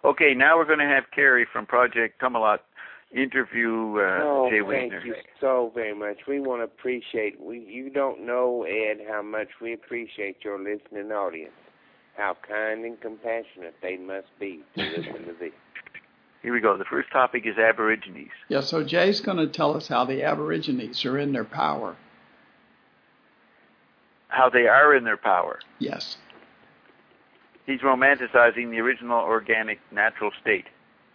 Okay, now we're going to have Carrie from Project Camelot interview Jay Weidner. Thank you so very much. We want to appreciate, you don't know, Ed, how much we appreciate your listening audience, how kind and compassionate they must be to listen to this. Here we go. The first topic is Aborigines. Yeah, so Jay's going to tell us how the Aborigines are in their power. How they are in their power. Yes. He's romanticizing the original organic natural state.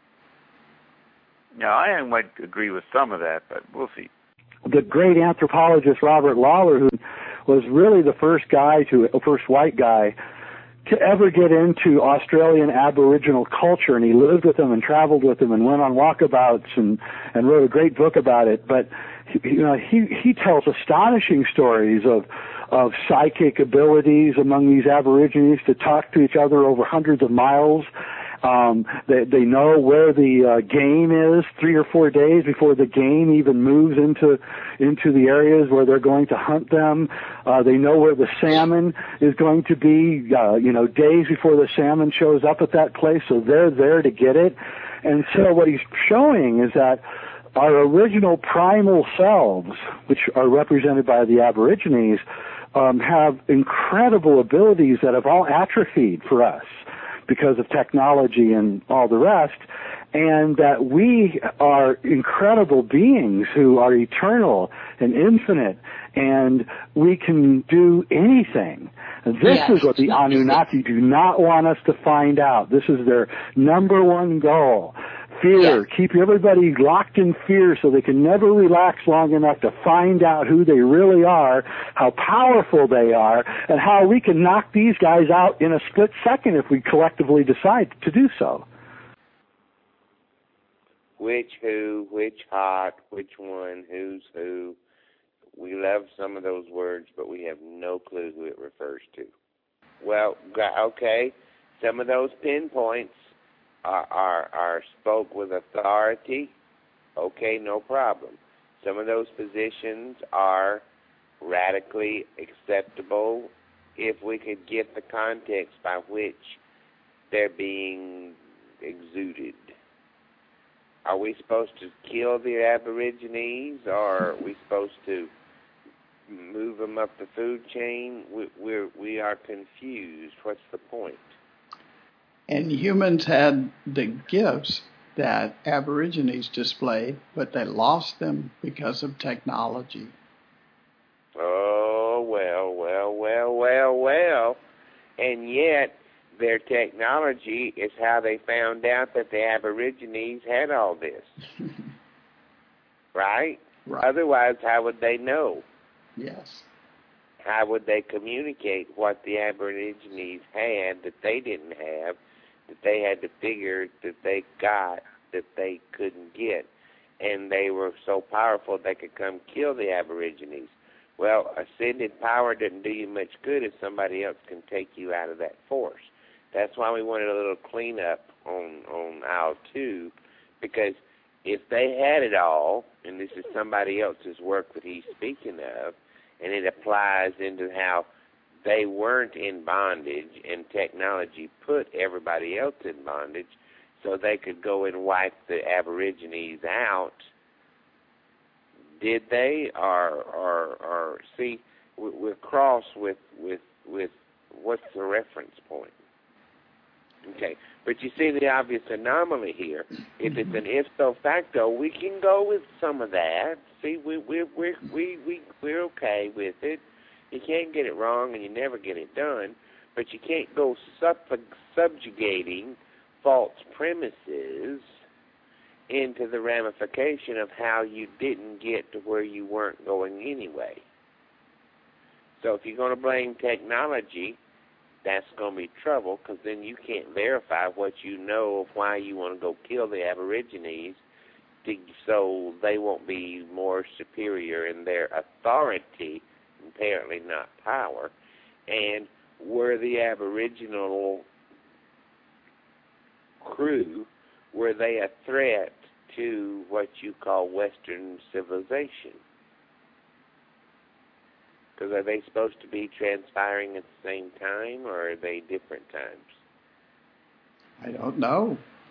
Now, I might agree with some of that, but we'll see. The great anthropologist Robert Lawler, who was really the first white guy to ever get into Australian Aboriginal culture, and he lived with them and traveled with them and went on walkabouts and wrote a great book about it. But he tells astonishing stories of psychic abilities among these Aborigines to talk to each other over hundreds of miles. They know where the game is 3 or 4 days before the game even moves into the areas where they're going to hunt them. They know where the salmon is going to be, days before the salmon shows up at that place, so they're there to get it. And so what he's showing is that our original primal selves, which are represented by the Aborigines, have incredible abilities that have all atrophied for us because of technology and all the rest, and that we are incredible beings who are eternal and infinite, and we can do anything. This is what the Anunnaki do not want us to find out. This is their number one goal. Fear. Yes. Keep everybody locked in fear so they can never relax long enough to find out who they really are, how powerful they are, and how we can knock these guys out in a split second if we collectively decide to do so. Which who, which hot, which one, who's who. We love some of those words, but we have no clue who it refers to. Well, okay, some of those pinpoints are spoke with authority. Okay, no problem. Some of those positions are radically acceptable if we could get the context by which they're being exuded. Are we supposed to kill the Aborigines, or are we supposed to move them up the food chain? We are confused. What's the point? And humans had the gifts that Aborigines displayed, but they lost them because of technology. Oh, well. And yet, their technology is how they found out that the Aborigines had all this. Right? Otherwise, how would they know? Yes. How would they communicate what the Aborigines had that they didn't have, that they had to figure that they got that they couldn't get, and they were so powerful they could come kill the Aborigines? Well, ascended power doesn't do you much good if somebody else can take you out of that force. That's why we wanted a little cleanup on aisle 2, because if they had it all, and this is somebody else's work that he's speaking of, and it applies into how they weren't in bondage and technology put everybody else in bondage so they could go and wipe the Aborigines out. Did they? Or see, we're cross with what's the reference point? Okay, but you see the obvious anomaly here. If it's an ipso facto, we can go with some of that. See, we're okay with it. You can't get it wrong, and you never get it done. But you can't go subjugating false premises into the ramification of how you didn't get to where you weren't going anyway. So if you're going to blame technology, that's going to be trouble, because then you can't verify what you know of why you want to go kill the Aborigines so they won't be more superior in their authority, apparently not power. And were the Aboriginal crew, were they a threat to what you call Western civilization? Because are they supposed to be transpiring at the same time, or are they different times? I don't know.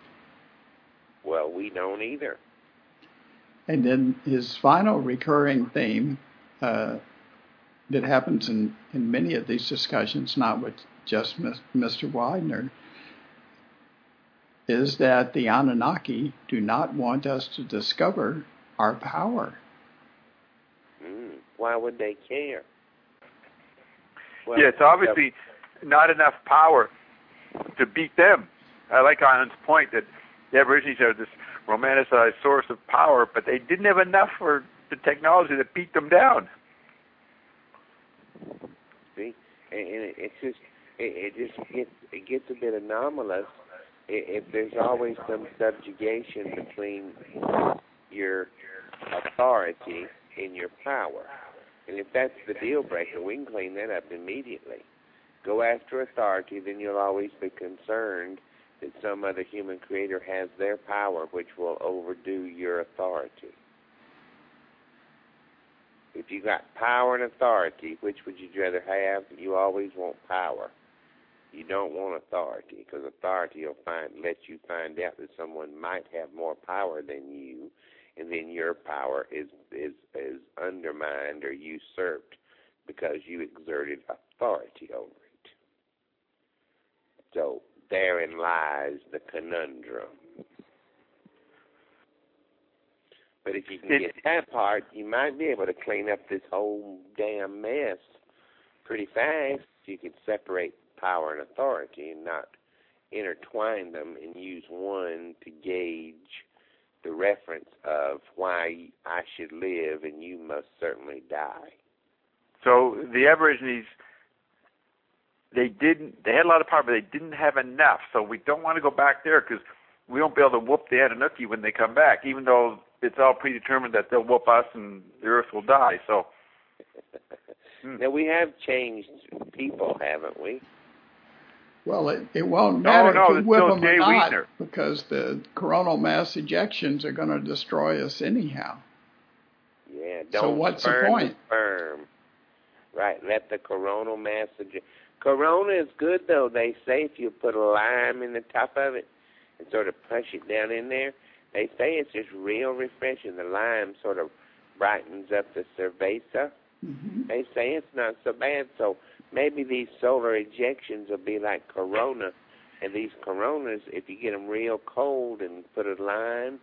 Well, we don't either. And then his final recurring theme that happens in many of these discussions, not with just Mr. Widener, is that the Anunnaki do not want us to discover our power. Why would they care? Well, yeah, it's obviously not enough power to beat them. I like Alan's point that the Aborigines are this romanticized source of power, but they didn't have enough for the technology to beat them down. See, and it gets a bit anomalous if there's always some subjugation between your authority and your power. And if that's the deal breaker, we can clean that up immediately. Go after authority, then you'll always be concerned that some other human creator has their power, which will overdo your authority. If you got power and authority, which would you rather have? You always want power. You don't want authority, because authority will let you find out that someone might have more power than you, and then your power is undermined or usurped because you exerted authority over it. So therein lies the conundrum. But if you can get that part, you might be able to clean up this whole damn mess pretty fast. You could separate power and authority and not intertwine them and use one to gauge the reference of why I should live and you must certainly die. So the Aborigines, they had a lot of power, but they didn't have enough. So we don't want to go back there because we won't be able to whoop the Anunnaki when they come back, even though it's all predetermined that they'll whoop us and the Earth will die. So now we have changed people, haven't we? Well, it won't matter if we whip them or not, Widener. because the coronal mass ejections are going to destroy us anyhow. Yeah, so what's the point? Sperm. Right, let the coronal mass eject. Corona is good, though. They say if you put a lime in the top of it and sort of push it down in there, they say it's just real refreshing. The lime sort of brightens up the cerveza. Mm-hmm. They say it's not so bad, so maybe these solar ejections will be like Corona, and these Coronas, if you get them real cold and put a lime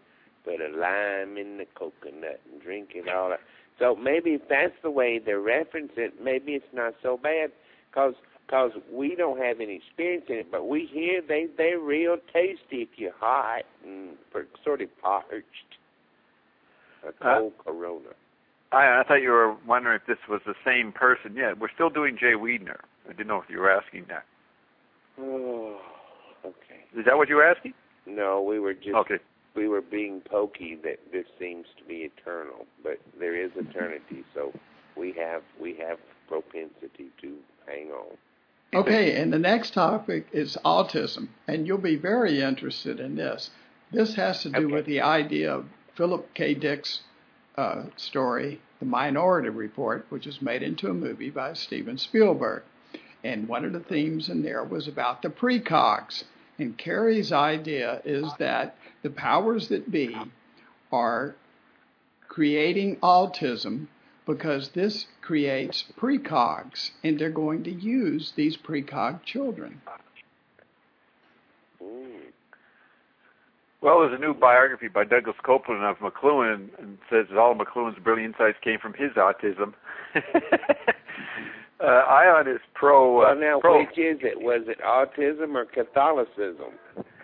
in the coconut and drink it all up. So maybe if that's the way they reference it, maybe it's not so bad, because we don't have any experience in it, but we hear they're real tasty if you're hot and sort of parched. A cold Corona. I thought you were wondering if this was the same person. Yeah, we're still doing Jay Widener. I didn't know if you were asking that. Oh, okay. Is that what you were asking? No, we were just okay. We were being pokey that this seems to be eternal, but there is eternity, so we have propensity to hang on. Okay, and the next topic is autism, and you'll be very interested in this. This has to do with the idea of Philip K. Dick's story, The Minority Report, which was made into a movie by Steven Spielberg. And one of the themes in there was about the precogs. And Carrie's idea is that the powers that be are creating autism because this creates precogs, and they're going to use these precog children. Well, there's a new biography by Douglas Copeland of McLuhan, and says that all of McLuhan's brilliant insights came from his autism. Ion is pro. Well, now, which is it? Was it autism or Catholicism?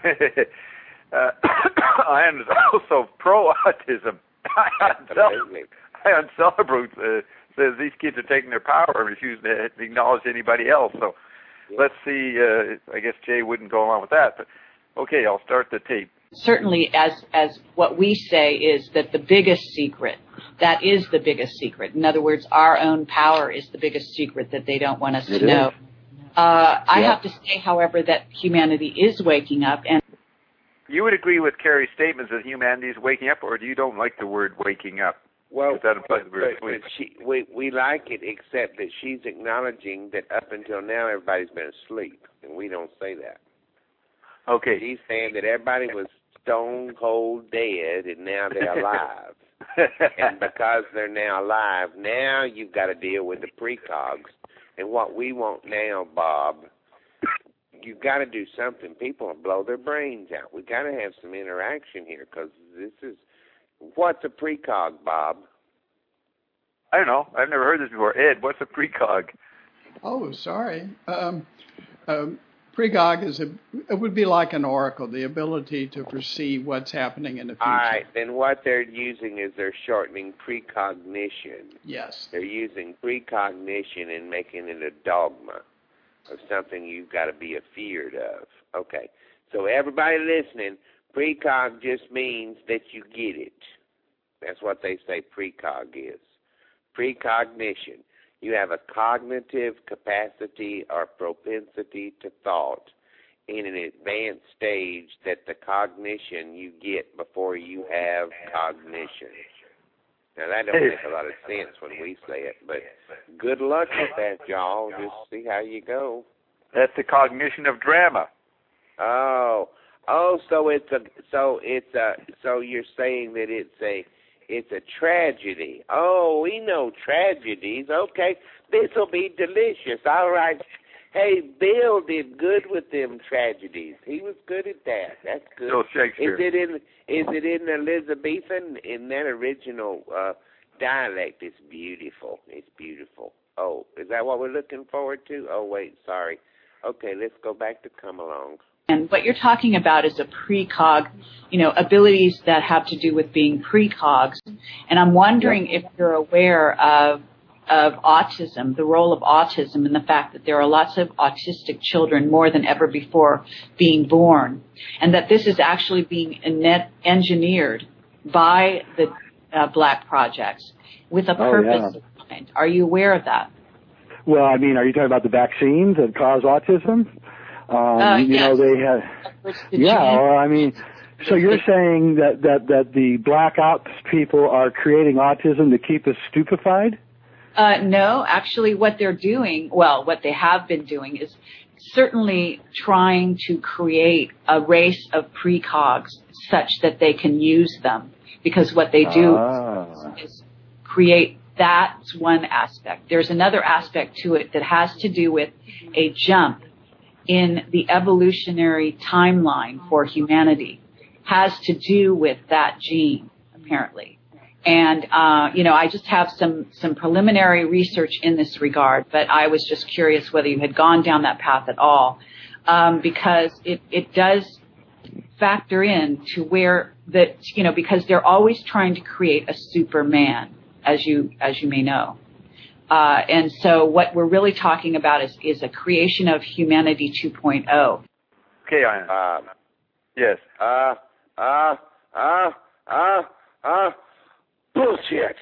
Ion is also pro-autism. Ion Celebrate says these kids are taking their power and refusing to acknowledge anybody else. So let's see. I guess Jay wouldn't go along with that. But okay, I'll start the tape. Certainly, as what we say is that the biggest secret, that is the biggest secret. In other words, our own power is the biggest secret that they don't want us to know. I have to say, however, that humanity is waking up. And you would agree with Carrie's statements that humanity is waking up, or you don't like the word waking up? Well, that implies we're asleep. We like it, except that she's acknowledging that up until now everybody's been asleep, and we don't say that. Okay. She's saying that everybody was stone cold dead, and now they're alive. And because they're now alive, now you've got to deal with the precogs. And what we want now, Bob, you've got to do something. People will blow their brains out. We've got to have some interaction here, because this is, what's a precog, Bob? I don't know. I've never heard this before. Ed, what's a precog? Oh, sorry. Precog it would be like an oracle, the ability to foresee what's happening in the future. All right, then what they're using is they're shortening precognition. Yes. They're using precognition and making it a dogma of something you've got to be afeared of. Okay, so everybody listening, precog just means that you get it. That's what they say precog is. Precognition. You have a cognitive capacity or propensity to thought in an advanced stage that the cognition you get before you have cognition. Now, that don't make a lot of sense when we say it, but good luck with that, y'all. Just see how you go. That's the cognition of drama. So you're saying that it's a tragedy. Oh, we know tragedies. Okay, this will be delicious. All right. Hey, Bill did good with them tragedies. He was good at that. That's good. Bill Shakespeare. Is it in Elizabethan? In that original dialect, it's beautiful. It's beautiful. Oh, is that what we're looking forward to? Oh, wait, sorry. Okay, let's go back to Come Along. And what you're talking about is a precog, abilities that have to do with being precogs. And I'm wondering if you're aware of autism, the role of autism, and the fact that there are lots of autistic children more than ever before being born, and that this is actually being engineered by the Black Projects with a purpose in mind. Are you aware of that? Well, I mean, are you talking about the vaccines that cause autism? Yes. They have. So you're saying that the Black Ops people are creating autism to keep us stupefied? No, actually what they're doing, what they have been doing is certainly trying to create a race of precogs such that they can use them. Because what they do is create, that's one aspect. There's another aspect to it that has to do with a jump in the evolutionary timeline for humanity, has to do with that gene, apparently. And, I just have some preliminary research in this regard, but I was just curious whether you had gone down that path at all, because it does factor in to where that, because they're always trying to create a Superman, as you may know. And so what we're really talking about is a creation of humanity 2.0. Okay, Ian. Yes. Bullshit.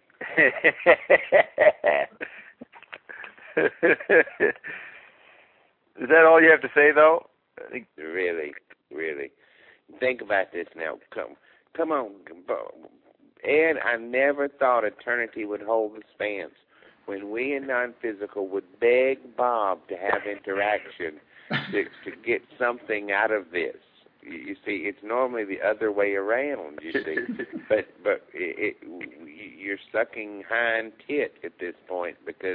Is that all you have to say, though? Really. Think about this now. Come on. Ed, I never thought eternity would hold the spans. When we in non-physical would beg Bob to have interaction to get something out of this. You see, it's normally the other way around, you see. but you're sucking hind tit at this point because,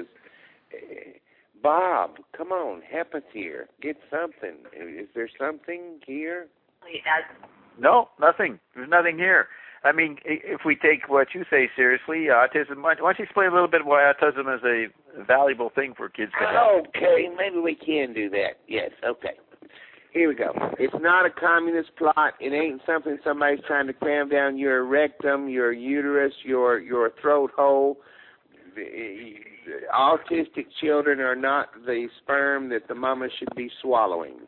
Bob, come on, help us here. Get something. Is there something here? No, nothing. There's nothing here. I mean, if we take what you say seriously, autism, why don't you explain a little bit why autism is a valuable thing for kids to have? Okay, maybe we can do that. Yes, okay. Here we go. It's not a communist plot. It ain't something somebody's trying to cram down your rectum, your uterus, your throat hole. Autistic children are not the sperm that the mama should be swallowing.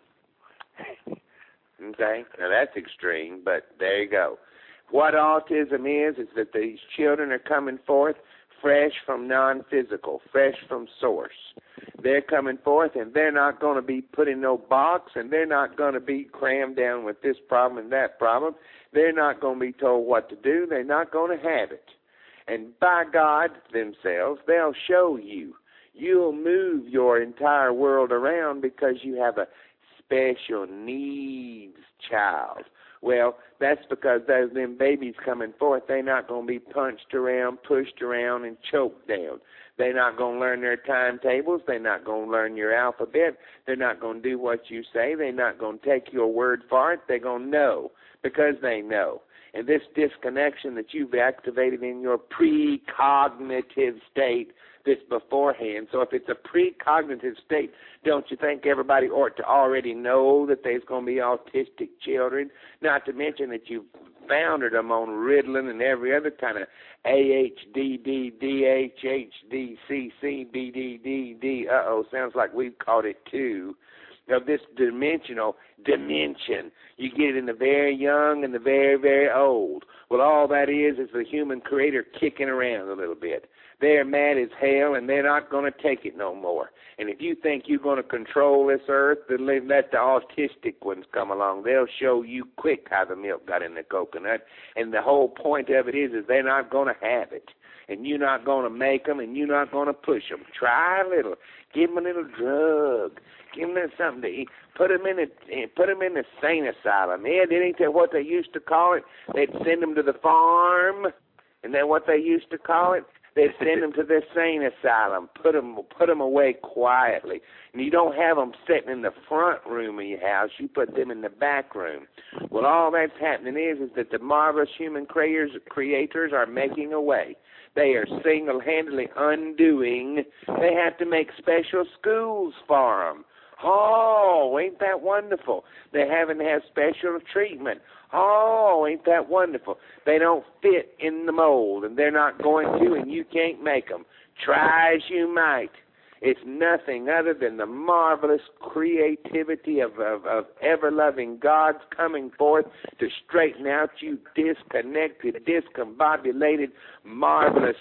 Okay? Now, that's extreme, but there you go. What autism is that these children are coming forth fresh from non-physical, fresh from source. They're coming forth, and they're not going to be put in no box, and they're not going to be crammed down with this problem and that problem. They're not going to be told what to do. They're not going to have it. And by God themselves, they'll show you. You'll move your entire world around because you have a special needs child Well, that's because those them babies coming forth, they're not going to be punched around, pushed around, and choked down. They're not going to learn their timetables. They're not going to learn your alphabet. They're not going to do what you say. They're not going to take your word for it. They're going to know because they know. And this disconnection that you've activated in your precognitive state, this beforehand. So if it's a precognitive state, don't you think everybody ought to already know that there's going to be autistic children? Not to mention that you've founded them on Ritalin and every other kind of AHDD, DHHD, CCBDD. Sounds like we've caught it too. Of this dimension. You get it in the very young and the very, very old. Well, all that is the human creator kicking around a little bit. They're mad as hell, and they're not going to take it no more. And if you think you're going to control this earth, then let the autistic ones come along. They'll show you quick how the milk got in the coconut. And the whole point of it is they're not going to have it. And you're not going to make them, and you're not going to push them. Try a little. Give them a little drug. Give them something to eat. Put them in the sane asylum. Yeah, ain't that what they used to call it? They'd send them to the farm. Isn't that what they used to call it? They'd send them to the sane asylum. Put them away quietly. And you don't have them sitting in the front room of your house. You put them in the back room. Well, all that's happening is that the marvelous human creators are making a way. They are single-handedly undoing. They have to make special schools for them. Oh, ain't that wonderful? They haven't had special treatment. Oh, ain't that wonderful? They don't fit in the mold, and they're not going to, and you can't make them. Try as you might. It's nothing other than the marvelous creativity of ever-loving God's coming forth to straighten out you disconnected, discombobulated, marvelous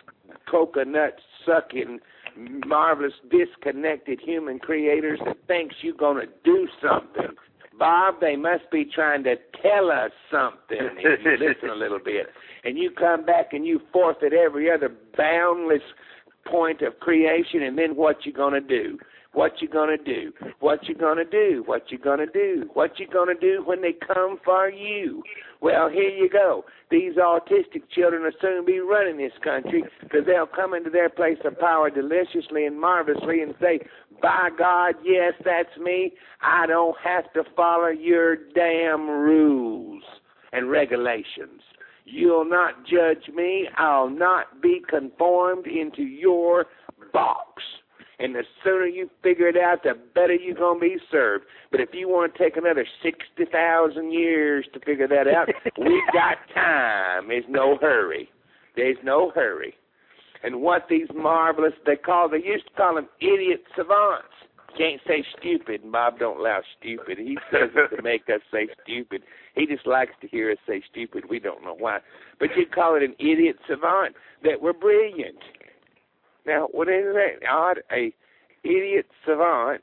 coconut-sucking, marvelous disconnected human creators that thinks you're going to do something. Bob, they must be trying to tell us something if you listen a little bit. And you come back and you forfeit every other boundless point of creation, and then what you going to do? What you going to do? What you going to do? What you going to do? What you going to do when they come for you? Well, here you go. These autistic children will soon be running this country because they'll come into their place of power deliciously and marvelously and say, by God, yes, that's me. I don't have to follow your damn rules and regulations. You'll not judge me. I'll not be conformed into your box. And the sooner you figure it out, the better you're going to be served. But if you want to take another 60,000 years to figure that out, we've got time. There's no hurry. There's no hurry. And what these marvelous, they used to call them idiot savants. Can't say stupid, and Bob don't allow stupid. He says it to make us say stupid. He just likes to hear us say stupid. We don't know why. But you'd call it an idiot savant that were brilliant. Now, what is that odd? A idiot savant,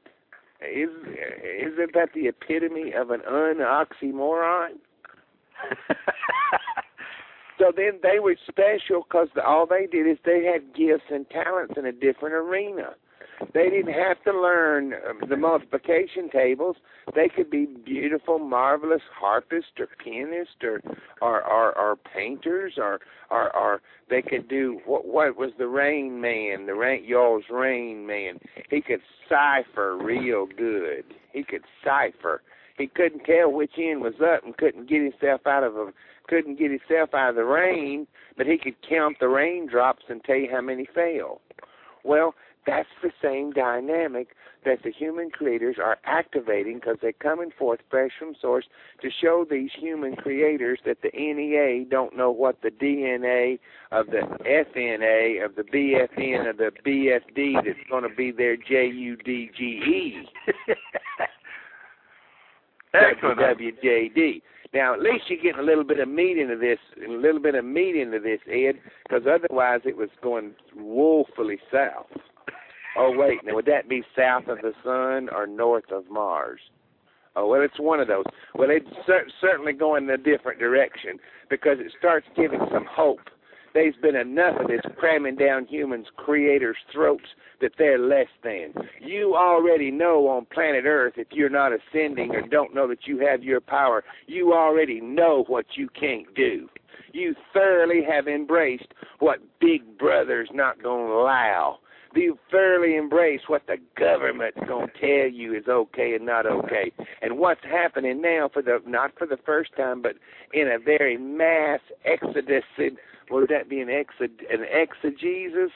isn't that the epitome of an oxymoron? So then they were special because all they did is they had gifts and talents in a different arena. They didn't have to learn the multiplication tables. They could be beautiful, marvelous harpists or pianists or painters or they could do what was the Rain Man, y'all's Rain Man. He could cipher real good. He could cipher. He couldn't tell which end was up and couldn't get himself out of the rain, but he could count the raindrops and tell you how many fell. Well, that's the same dynamic that the human creators are activating because they're coming forth fresh from source to show these human creators that the NEA don't know what the DNA of the FNA, of the BFN, of the BFD that's going to be their JUDGE. WWJD. Now, at least you're getting a little bit of meat into this, Ed, because otherwise it was going woefully south. Oh, wait, now would that be south of the sun or north of Mars? Oh, well, it's one of those. Well, it's certainly going in a different direction because it starts giving some hope There's been enough of this cramming down humans' creators' throats that they're less than. You already know on planet Earth, if you're not ascending or don't know that you have your power, you already know what you can't do. You thoroughly have embraced what Big Brother's not going to allow. You thoroughly embrace what the government's going to tell you is okay and not okay. And what's happening now, not for the first time, but in a very mass exodus, would that be an exegesis?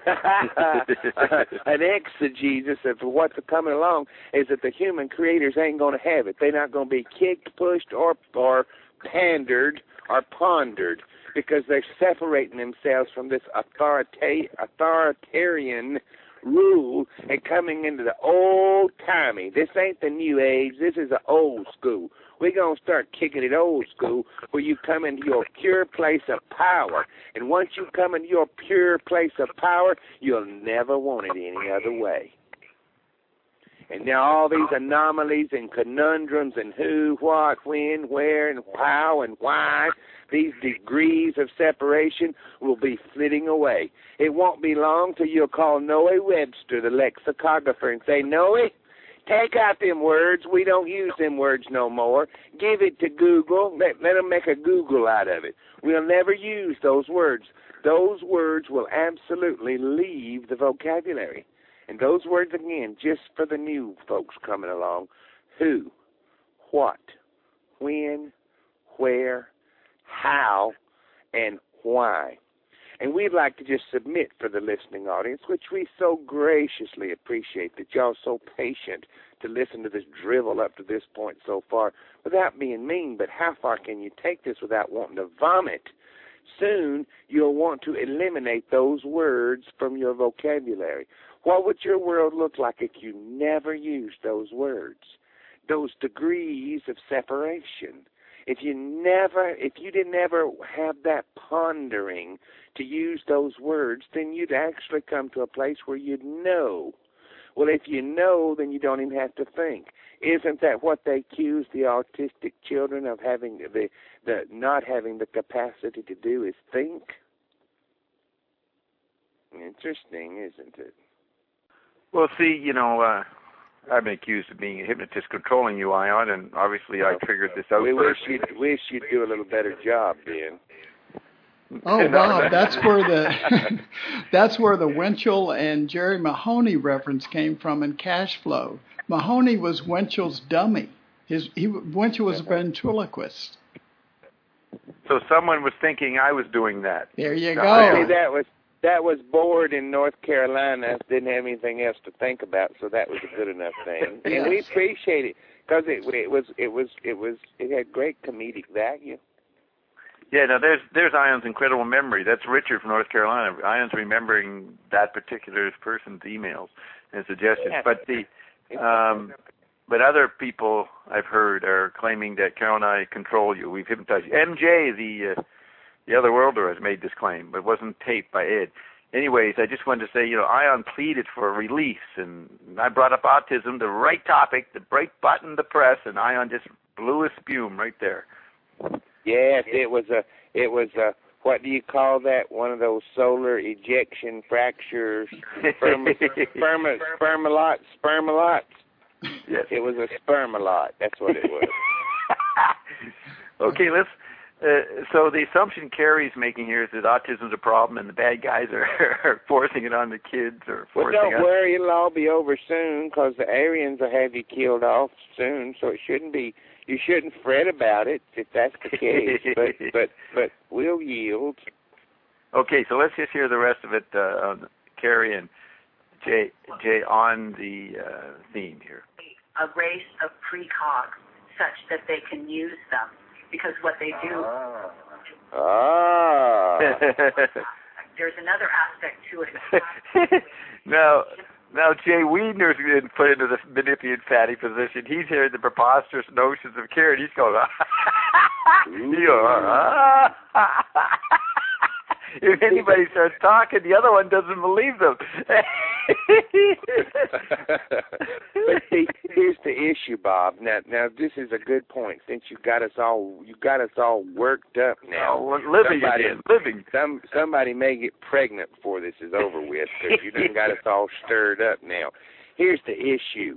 An exegesis of what's coming along is that the human creators ain't going to have it. They're not going to be kicked, pushed, or pandered or pondered, because they're separating themselves from this authoritarian rule and coming into the old-timey. This ain't the new age. This is the old school. We're going to start kicking it old school, where you come into your pure place of power. And once you come into your pure place of power, you'll never want it any other way. And now all these anomalies and conundrums and who, what, when, where, and how, and why, these degrees of separation will be flitting away. It won't be long till you'll call Noe Webster, the lexicographer, and say, Noe, take out them words. We don't use them words no more. Give it to Google. Let them make a Google out of it. We'll never use those words. Those words will absolutely leave the vocabulary. And those words, again, just for the new folks coming along: who, what, when, where, how, and why. And we'd like to just submit for the listening audience, which we so graciously appreciate that y'all so patient to listen to this drivel up to this point so far, without being mean. But how far can you take this without wanting to vomit? Soon you'll want to eliminate those words from your vocabulary. What would your world look like if you never used those words, those degrees of separation? If you didn't ever have that pondering to use those words, then you'd actually come to a place where you'd know. Well, if you know, then you don't even have to think. Isn't that what they accuse the autistic children of having, the not having the capacity to do, is think? Interesting, isn't it? Well, see, I've been accused of being a hypnotist controlling you, Ion, and obviously I figured this out first. Wish you'd do a little better job, Ben. Oh, Bob, that's where the Winchell and Jerry Mahoney reference came from in Cash Flow. Mahoney was Winchell's dummy. Winchell was a ventriloquist. So someone was thinking I was doing that. There you No, go. See, that was bored in North Carolina, didn't have anything else to think about, so that was a good enough thing. Yes. And we appreciate it, because it had great comedic value. Yeah, now there's Ion's incredible memory. That's Richard from North Carolina. Ion's remembering that particular person's emails and suggestions. Yeah. But other people I've heard are claiming that Carol and I control you. We've hypnotized you. MJ, the other worlder, has made this claim, but it wasn't taped by Ed. Anyways, I just wanted to say, Ion pleaded for release, and I brought up autism, the right topic, the right button to press, and Ion just blew a spume right there. Yes, it was a what do you call that? One of those solar ejection fractures, spermalots. Yes. It was a spermalot. That's what it was. Okay, let's. So the assumption Carrie's making here is that autism's a problem and the bad guys are forcing it on the kids or Well, forcing don't us. worry, it'll all be over soon, because the Aryans will have you killed off soon. So it shouldn't be. You shouldn't fret about it if that's the case. but we'll yield. Okay, so let's just hear the rest of it on Carrie and Jay on the theme here. A race of precogs such that they can use them, because what they do. There's another aspect to it. Now Jay Wiedner's been put into the manipulated fatty position. He's hearing the preposterous notions of Carrie. He's going, if anybody starts talking, the other one doesn't believe them. But see, here's the issue, Bob. Now this is a good point. Since you got us all worked up now. Oh, living. Somebody may get pregnant before this is over with, because you done got us all stirred up now. Here's the issue.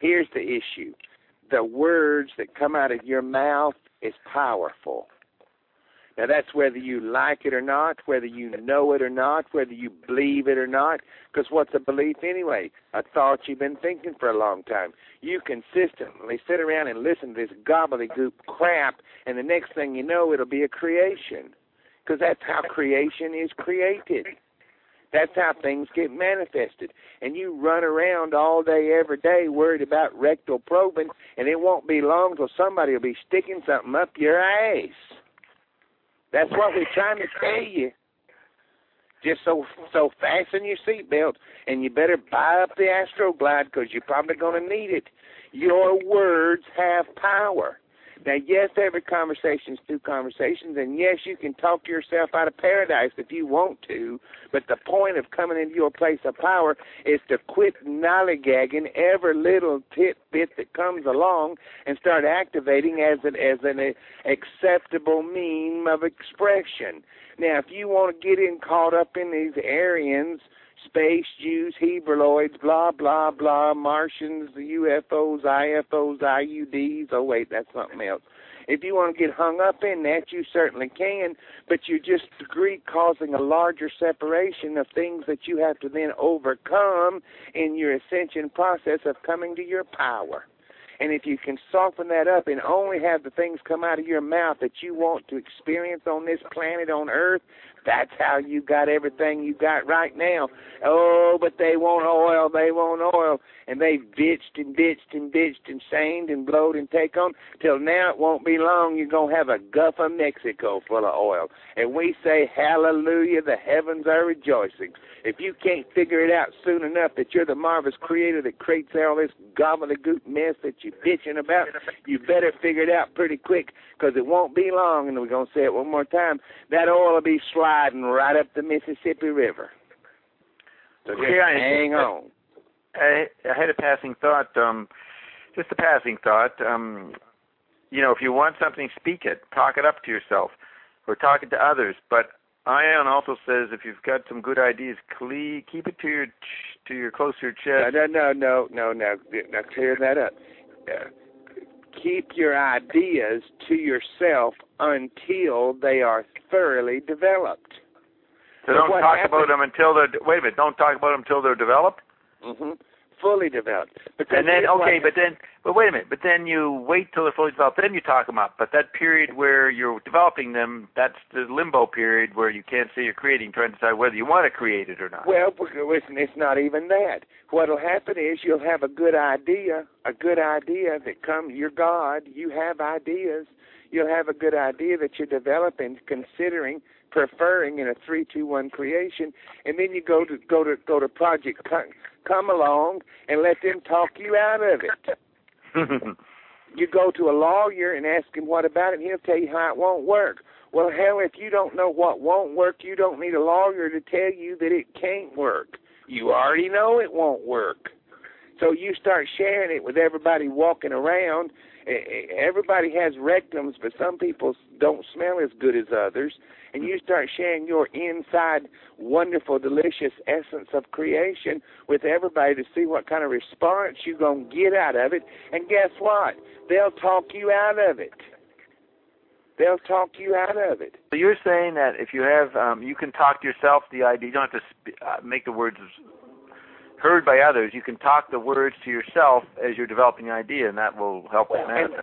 The words that come out of your mouth is powerful. Now, that's whether you like it or not, whether you know it or not, whether you believe it or not, because what's a belief anyway? A thought you've been thinking for a long time. You consistently sit around and listen to this gobbledygook crap, and the next thing you know, it'll be a creation, because that's how creation is created. That's how things get manifested. And you run around all day, every day, worried about rectal probing, and it won't be long till somebody will be sticking something up your ass. That's what we're trying to tell you. Just so fasten your seatbelt, and you better buy up the Astroglide, because you're probably going to need it. Your words have power. Now, yes, every conversation is two conversations, and yes, you can talk yourself out of paradise if you want to, but the point of coming into your place of power is to quit lollygagging every little tidbit that comes along and start activating as an acceptable mean of expression. Now, if you want to get caught up in these Aryans, space, Jews, Hebrewoids, blah, blah, blah, Martians, UFOs, IFOs, IUDs. Oh, wait, that's something else. If you want to get hung up in that, you certainly can, but you just agree causing a larger separation of things that you have to then overcome in your ascension process of coming to your power. And if you can soften that up and only have the things come out of your mouth that you want to experience on this planet, on Earth, that's how you got everything you got right now. Oh, but they want oil. And they bitched and saned and blowed and take on till now it won't be long you're going to have a Gulf of Mexico full of oil. And we say, hallelujah, the heavens are rejoicing. If you can't figure it out soon enough that you're the marvelous creator that creates all this gobbledygook mess that you're bitching about, you better figure it out pretty quick, because it won't be long, and we're going to say it one more time, that oil will be sliding right up the Mississippi River. So just hang on. I had a passing thought, just a passing thought. If you want something, speak it. Talk it up to yourself or talk it to others. But Ion also says if you've got some good ideas, keep it to your close to your chest. No. Now clear that up. Keep your ideas to yourself until they are thoroughly developed. So don't talk about them until they're. Wait a minute. Don't talk about them until they're developed. Mm-hmm. Fully developed. But wait a minute. But then you wait till they're fully developed, then you talk them up. But that period where you're developing them, that's the limbo period where you can't say you're creating, trying to decide whether you want to create it or not. Well, it's not even that. What'll happen is you'll have a good idea that comes. You're God. You have ideas. You'll have a good idea that you're developing, considering, preferring in a 3-2-1 creation, and then you go to Project Come Along and let them talk you out of it. You go to a lawyer and ask him what about it, and he'll tell you how it won't work. Well, hell, if you don't know what won't work, you don't need a lawyer to tell you that it can't work. You already know it won't work. So you start sharing it with everybody walking around. Everybody has rectums, but some people don't smell as good as others. And you start sharing your inside wonderful, delicious essence of creation with everybody to see what kind of response you're going to get out of it. And guess what? They'll talk you out of it. They'll talk you out of it. So you're saying that if you have, you can talk to yourself the idea. You don't have to make the words heard by others. You can talk the words to yourself as you're developing the idea, and that will help it manifest.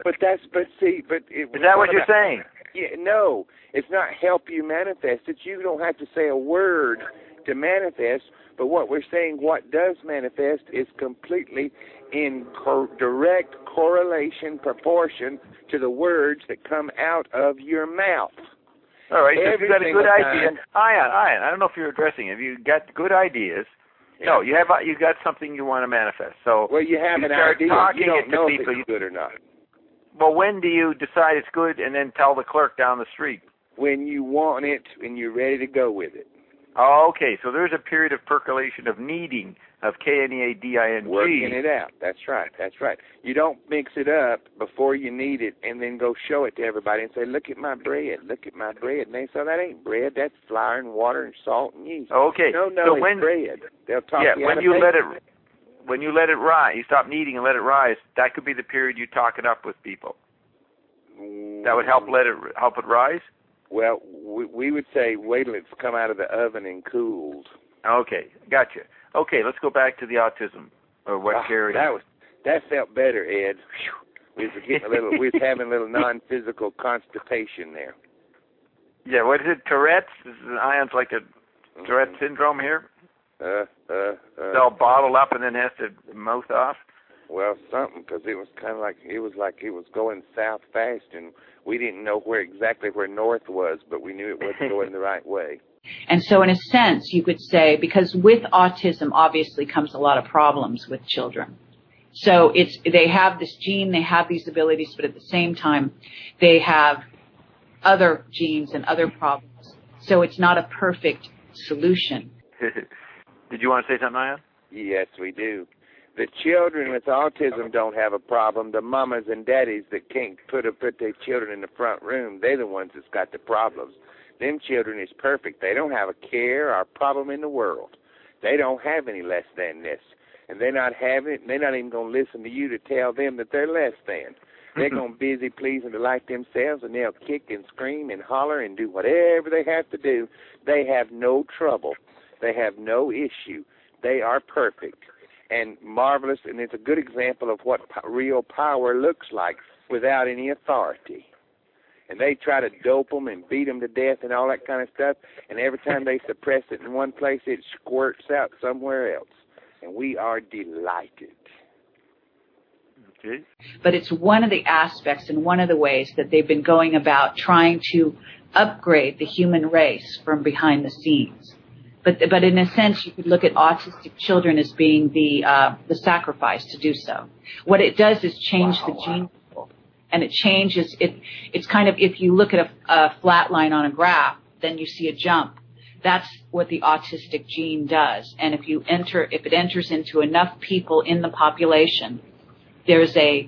Is that what you're saying? Yeah, no, it's not help you manifest it. You don't have to say a word to manifest, but what we're saying, what does manifest, is completely in direct correlation, proportion to the words that come out of your mouth. All right, so if you've got a good idea, Ion, I don't know if you're addressing it. If you've got good ideas, no, you got something you want to manifest. So you have an idea. You don't know if it's good or not. Well, when do you decide it's good and then tell the clerk down the street? when you want it and you're ready to go with it. Oh, okay, so there's a period of percolation, of kneading, of KNEADING. Working it out. That's right. You don't mix it up before you knead it and then go show it to everybody and say, look at my bread. And they say, that ain't bread. That's flour and water and salt and yeast. Okay. No, so it's bread. They'll talk you when you let it, when you let it rise, you stop kneading and let it rise, that could be the period you talk it up with people. That would help it rise? Well, we would say wait till it's come out of the oven and cooled. Okay, gotcha. Okay, let's go back to the autism, or what Gary. That felt better, Ed. We was having a little non-physical constipation there. Yeah, what is it? Tourette's? Ion's like a Tourette syndrome here. It's all bottled up and then has to mouth off. Well, something, because it was kind of like it was going south fast, and we didn't know exactly where north was, but we knew it wasn't going the right way. And so in a sense, you could say, because with autism obviously comes a lot of problems with children. So they have this gene, they have these abilities, but at the same time, they have other genes and other problems. So it's not a perfect solution. Did you want to say something, Ian? Yes, we do. The children with autism don't have a problem. The mamas and daddies that can't put their children in the front room, they're the ones that's got the problems. Them children is perfect. They don't have a care or a problem in the world. They don't have any less than this. And they're not having it. They're not even going to listen to you to tell them that they're less than. They're going to be busy pleasing to like themselves, and they'll kick and scream and holler and do whatever they have to do. They have no trouble. They have no issue. They are perfect and marvelous, and it's a good example of what real power looks like without any authority. And they try to dope them and beat them to death and all that kind of stuff, and every time they suppress it in one place, it squirts out somewhere else. And we are delighted. Okay. But it's one of the aspects and one of the ways that they've been going about trying to upgrade the human race from behind the scenes. But in a sense, you could look at autistic children as being the sacrifice to do so. What it does is change the gene pool, and it changes it. It's kind of, if you look at a flat line on a graph, then you see a jump. That's what the autistic gene does. And if it enters into enough people in the population, there's an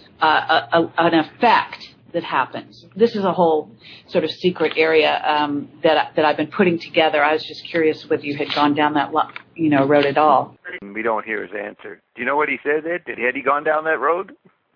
effect that happens. This is a whole sort of secret area that I've been putting together. I was just curious whether you had gone down that road at all. We don't hear his answer. Do you know what he said, Ed? Had he gone down that road?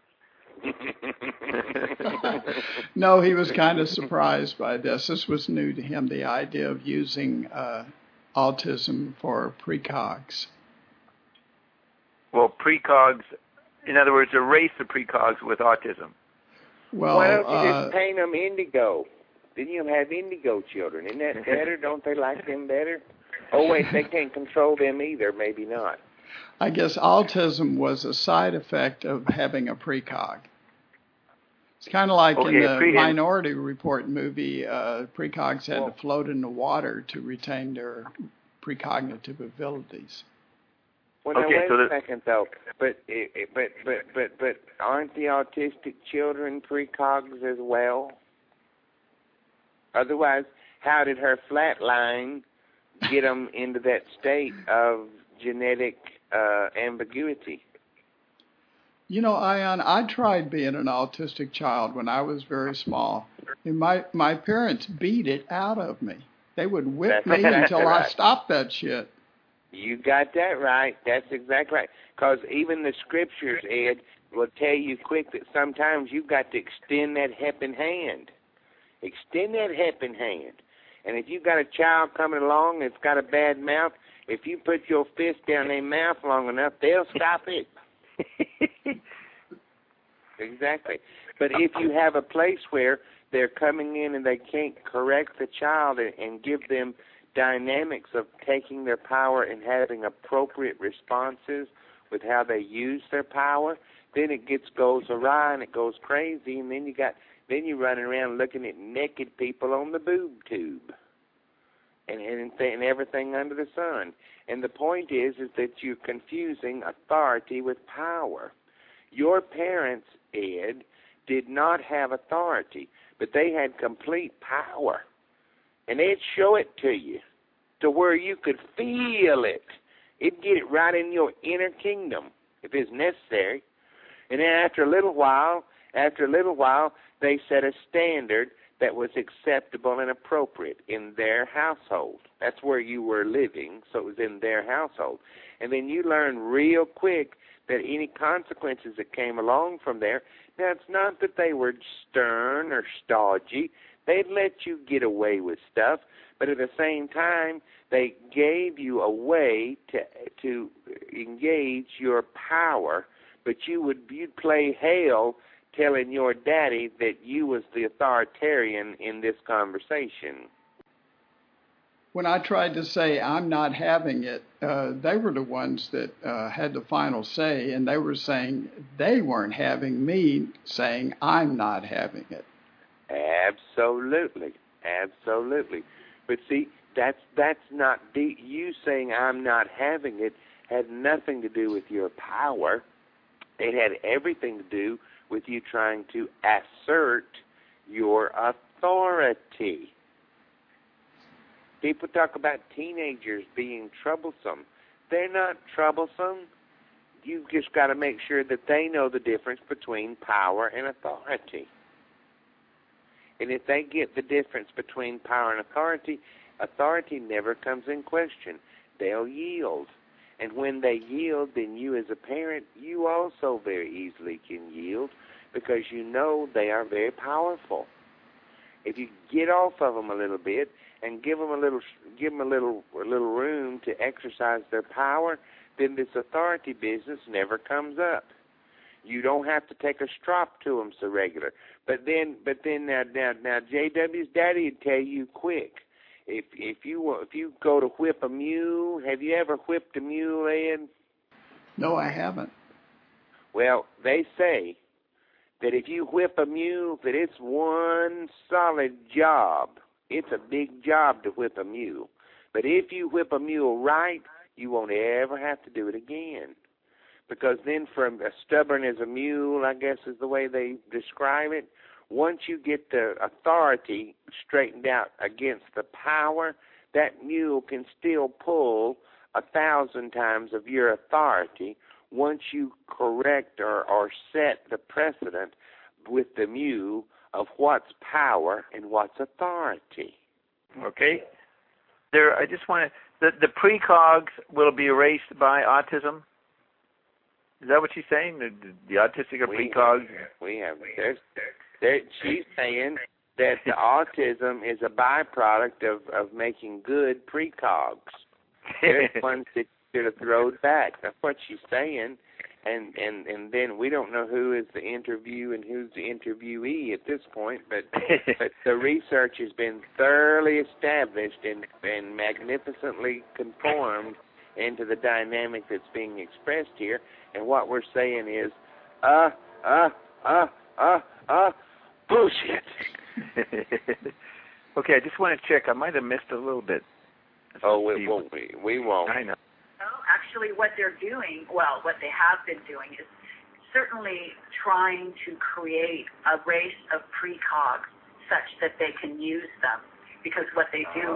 No, he was kind of surprised by this. This was new to him, the idea of using autism for precogs. Well, precogs, in other words, a race of precogs with autism. Well, why don't you just paint them indigo? Then you'll have indigo children. Isn't that better? Don't they like them better? Oh, wait, they can't control them either. Maybe not. I guess autism was a side effect of having a precog. It's kind of like in the Minority Report movie, precogs had to float in the water to retain their precognitive abilities. Well, now, wait a second, though. But aren't the autistic children precogs as well? Otherwise, how did her flat line get them into that state of genetic ambiguity? You know, Ion, I tried being an autistic child when I was very small. And my parents beat it out of me. They would whip me until I stopped that shit. You got that right. That's exactly right. Because even the scriptures, Ed, will tell you quick that sometimes you've got to extend that helping hand. Extend that helping hand. And if you've got a child coming along that's got a bad mouth, if you put your fist down their mouth long enough, they'll stop it. Exactly. But if you have a place where they're coming in and they can't correct the child and give them dynamics of taking their power and having appropriate responses with how they use their power, then it goes awry and it goes crazy, and then you running around looking at naked people on the boob tube and everything under the sun. And the point is that you're confusing authority with power. Your parents, Ed, did not have authority, but they had complete power. And they'd show it to you to where you could feel it. It'd get it right in your inner kingdom if it's necessary. And then after a little while, they set a standard that was acceptable and appropriate in their household. That's where you were living, so it was in their household. And then you learn real quick that any consequences that came along from there, now it's not that they were stern or stodgy. They'd let you get away with stuff, but at the same time, they gave you a way to engage your power, but you'd play hell telling your daddy that you was the authoritarian in this conversation. When I tried to say I'm not having it, they were the ones that had the final say, and they were saying they weren't having me saying I'm not having it. Absolutely. But see, that's not you saying I'm not having it had nothing to do with your power. It had everything to do with you trying to assert your authority. People talk about teenagers being troublesome. They're not troublesome. You've just got to make sure that they know the difference between power and authority. And if they get the difference between power and authority, authority never comes in question. They'll yield. And when they yield, then you as a parent, you also very easily can yield because you know they are very powerful. If you get off of them a little bit and give them a little room to exercise their power, then this authority business never comes up. You don't have to take a strop to them so regular. But then now JW's daddy would tell you quick. If you go to whip a mule, have you ever whipped a mule, Ed? No, I haven't. Well, they say that if you whip a mule, that it's one solid job. It's a big job to whip a mule. But if you whip a mule right, you won't ever have to do it again. Because then from as stubborn as a mule, I guess is the way they describe it, once you get the authority straightened out against the power, that mule can still pull 1,000 times of your authority once you correct or set the precedent with the mule of what's power and what's authority. Okay. I just want to, the precogs will be erased by autism? Is that what she's saying? The autistic are precogs? We have. She's saying that the autism is a byproduct of making good precogs. There's ones that should have thrown back. That's what she's saying. And then we don't know who is the interview and who's the interviewee at this point, but the research has been thoroughly established and magnificently conformed into the dynamic that's being expressed here. And what we're saying is, bullshit. Okay, I just want to check. I might have missed a little bit. We won't. I know. Well, actually, what they're doing, what they have been doing is certainly trying to create a race of precogs such that they can use them. Because what they do,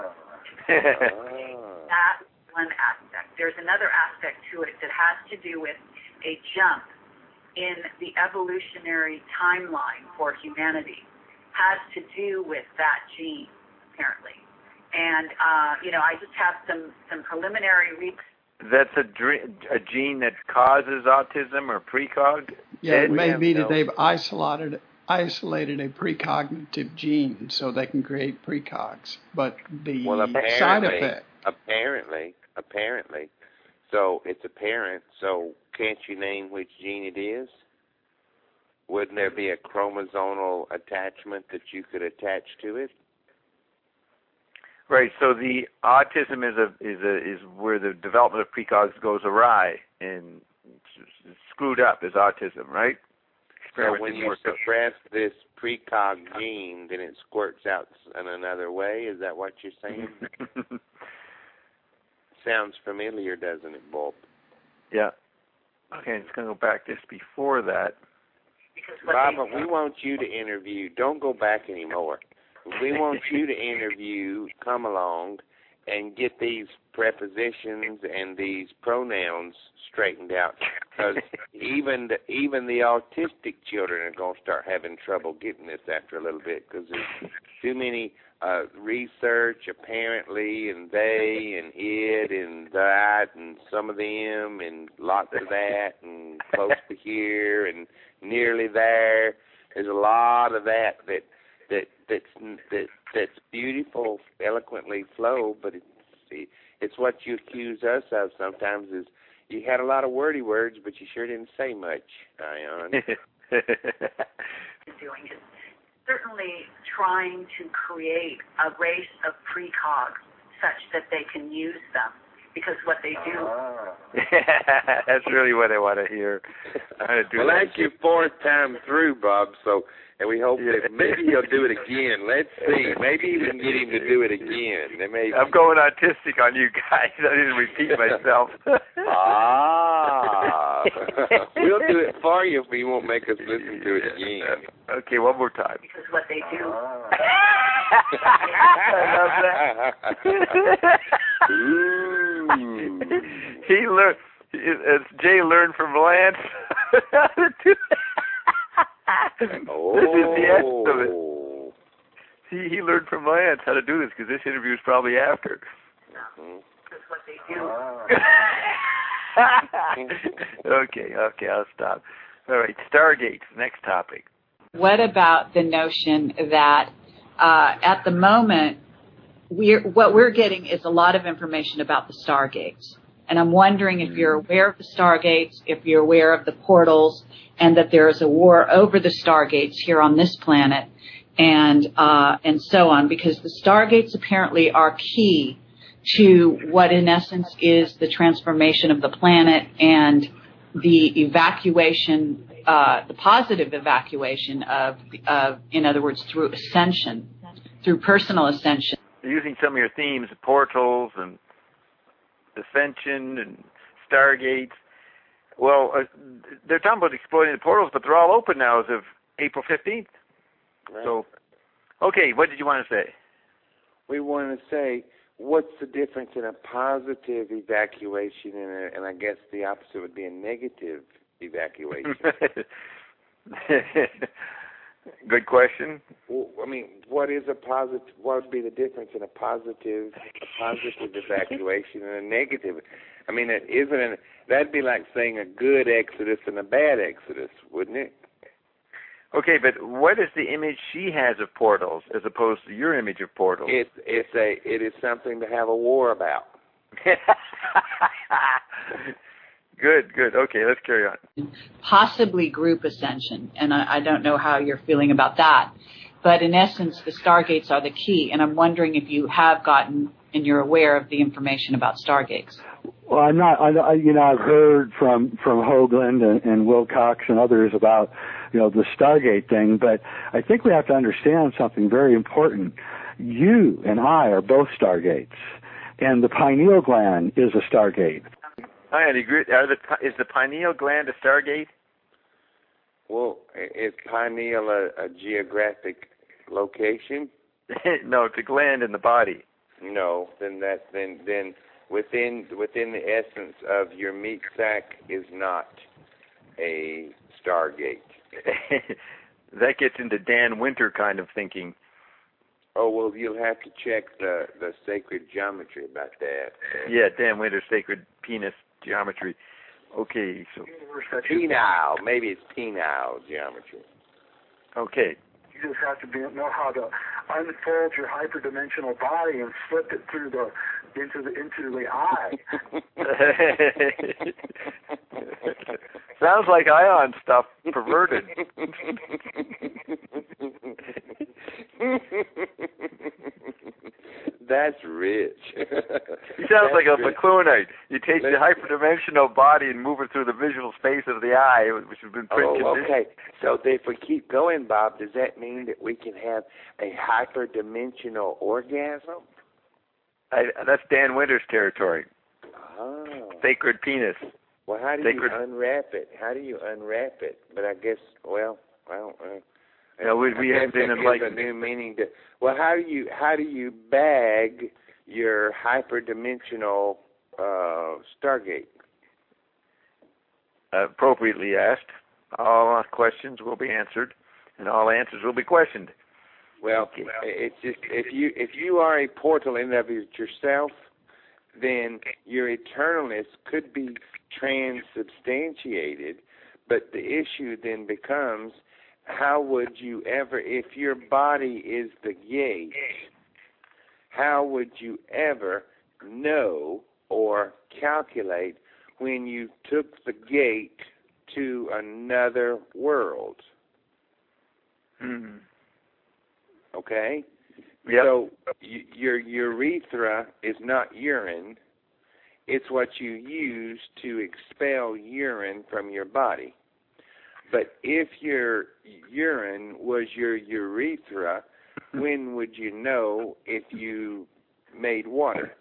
that's one aspect. There's another aspect to it that has to do with a jump in the evolutionary timeline for humanity. Has to do with that gene, apparently. And, I just have some preliminary research. That's a gene that causes autism or precog? Yeah, it may be that they've isolated a precognitive gene so they can create precogs. But the side effect... Apparently. So it's apparent. So can't you name which gene it is? Wouldn't there be a chromosomal attachment that you could attach to it? Right. So the autism is where the development of precogs goes awry and it's screwed up. Is autism, right? So when you suppress this precog gene, then it squirts out in another way. Is that what you're saying? Sounds familiar, doesn't it, Bob? Yeah. Okay, it's going to go back just before that. Because what Baba, we want you to interview. Don't go back anymore. We want you to interview, come along, and get these prepositions and these pronouns straightened out. Because even the autistic children are going to start having trouble getting this after a little bit, because there's too many research, apparently, and they, and it, and that, and some of them, and lots of that, and close to here, and nearly there. There's a lot of that's beautiful, eloquently flow, but it's what you accuse us of sometimes is you had a lot of wordy words, but you sure didn't say much, Ion. Doing is certainly trying to create a race of precogs such that they can use them, because what they do. That's really what I want to hear. Well, that's your fourth time through, Bob. So, and we hope that maybe he'll do it again. Let's see. Maybe we can get him to do it again. I'm going autistic on you guys. I didn't repeat myself. We'll do it for you if you won't make us listen to it again. Okay, one more time. Because what they do. I love that. Ooh. He learned. Jay learned from Lance. This is the end of it. He learned from Lance how to do this, because this interview is probably after. That's what they do. Okay, I'll stop. All right, Stargates, next topic. What about the notion that at the moment, what we're getting is a lot of information about the Stargates. And I'm wondering if you're aware of the Stargates, if you're aware of the portals, and that there is a war over the Stargates here on this planet, and so on, because the Stargates apparently are key to what in essence is the transformation of the planet and the evacuation, the positive evacuation of, in other words, through ascension, through personal ascension. Using some of your themes, portals and ascension and Stargates. Well, they're talking about exploiting the portals, but they're all open now as of April 15th. Right. So, okay, what did you want to say? We want to say, what's the difference in a positive evacuation and I guess the opposite would be a negative evacuation? Good question. Well, I mean, what would be the difference in a positive evacuation and a negative? I mean, that'd be like saying a good exodus and a bad exodus, wouldn't it? Okay, but what is the image she has of portals as opposed to your image of portals? It is something to have a war about. Good. Okay, let's carry on. Possibly group ascension, and I don't know how you're feeling about that. But in essence, the Stargates are the key, and I'm wondering if you have gotten and you're aware of the information about Stargates. Well, I'm not. I've heard from Hoagland and Wilcox and others about the Stargate thing, but I think we have to understand something very important. You and I are both Stargates, and the pineal gland is a Stargate. I agree. Is the pineal gland a Stargate? Well, is pineal a geographic location? No, it's a gland in the body. No, then within the essence of your meat sac is not a Stargate. That gets into Dan Winter kind of thinking. Oh, well, you'll have to check the sacred geometry about that. Yeah, Dan Winter's sacred penis geometry. Okay, so penile, maybe it's penile geometry. Okay. You just have to know how to unfold your hyperdimensional body and slip it through into the eye. Sounds like Ion stuff, perverted. That's rich. He sounds like a Bacloonite. You take the hyperdimensional body and move it through the visual space of the eye, which has been preconditioned. Okay. So if we keep going, Bob, does that mean that we can have a hyperdimensional orgasm? That's Dan Winter's territory. Oh. Sacred penis. Well, how do you unwrap it? How do you unwrap it? But I guess, well, I don't know. Yeah, we have been enlightened. A new meaning to. Well, how do you bag your hyperdimensional Stargate? Appropriately asked, all questions will be answered, and all answers will be questioned. Well, it's just if you are a portal in and of yourself, then your eternalness could be transubstantiated. But the issue then becomes, how would you ever, if your body is the gate, how would you ever know or calculate when you took the gate to another world? Okay? Yep. So your urethra is not urine. It's what you use to expel urine from your body. But if your urine was your urethra, when would you know if you made water?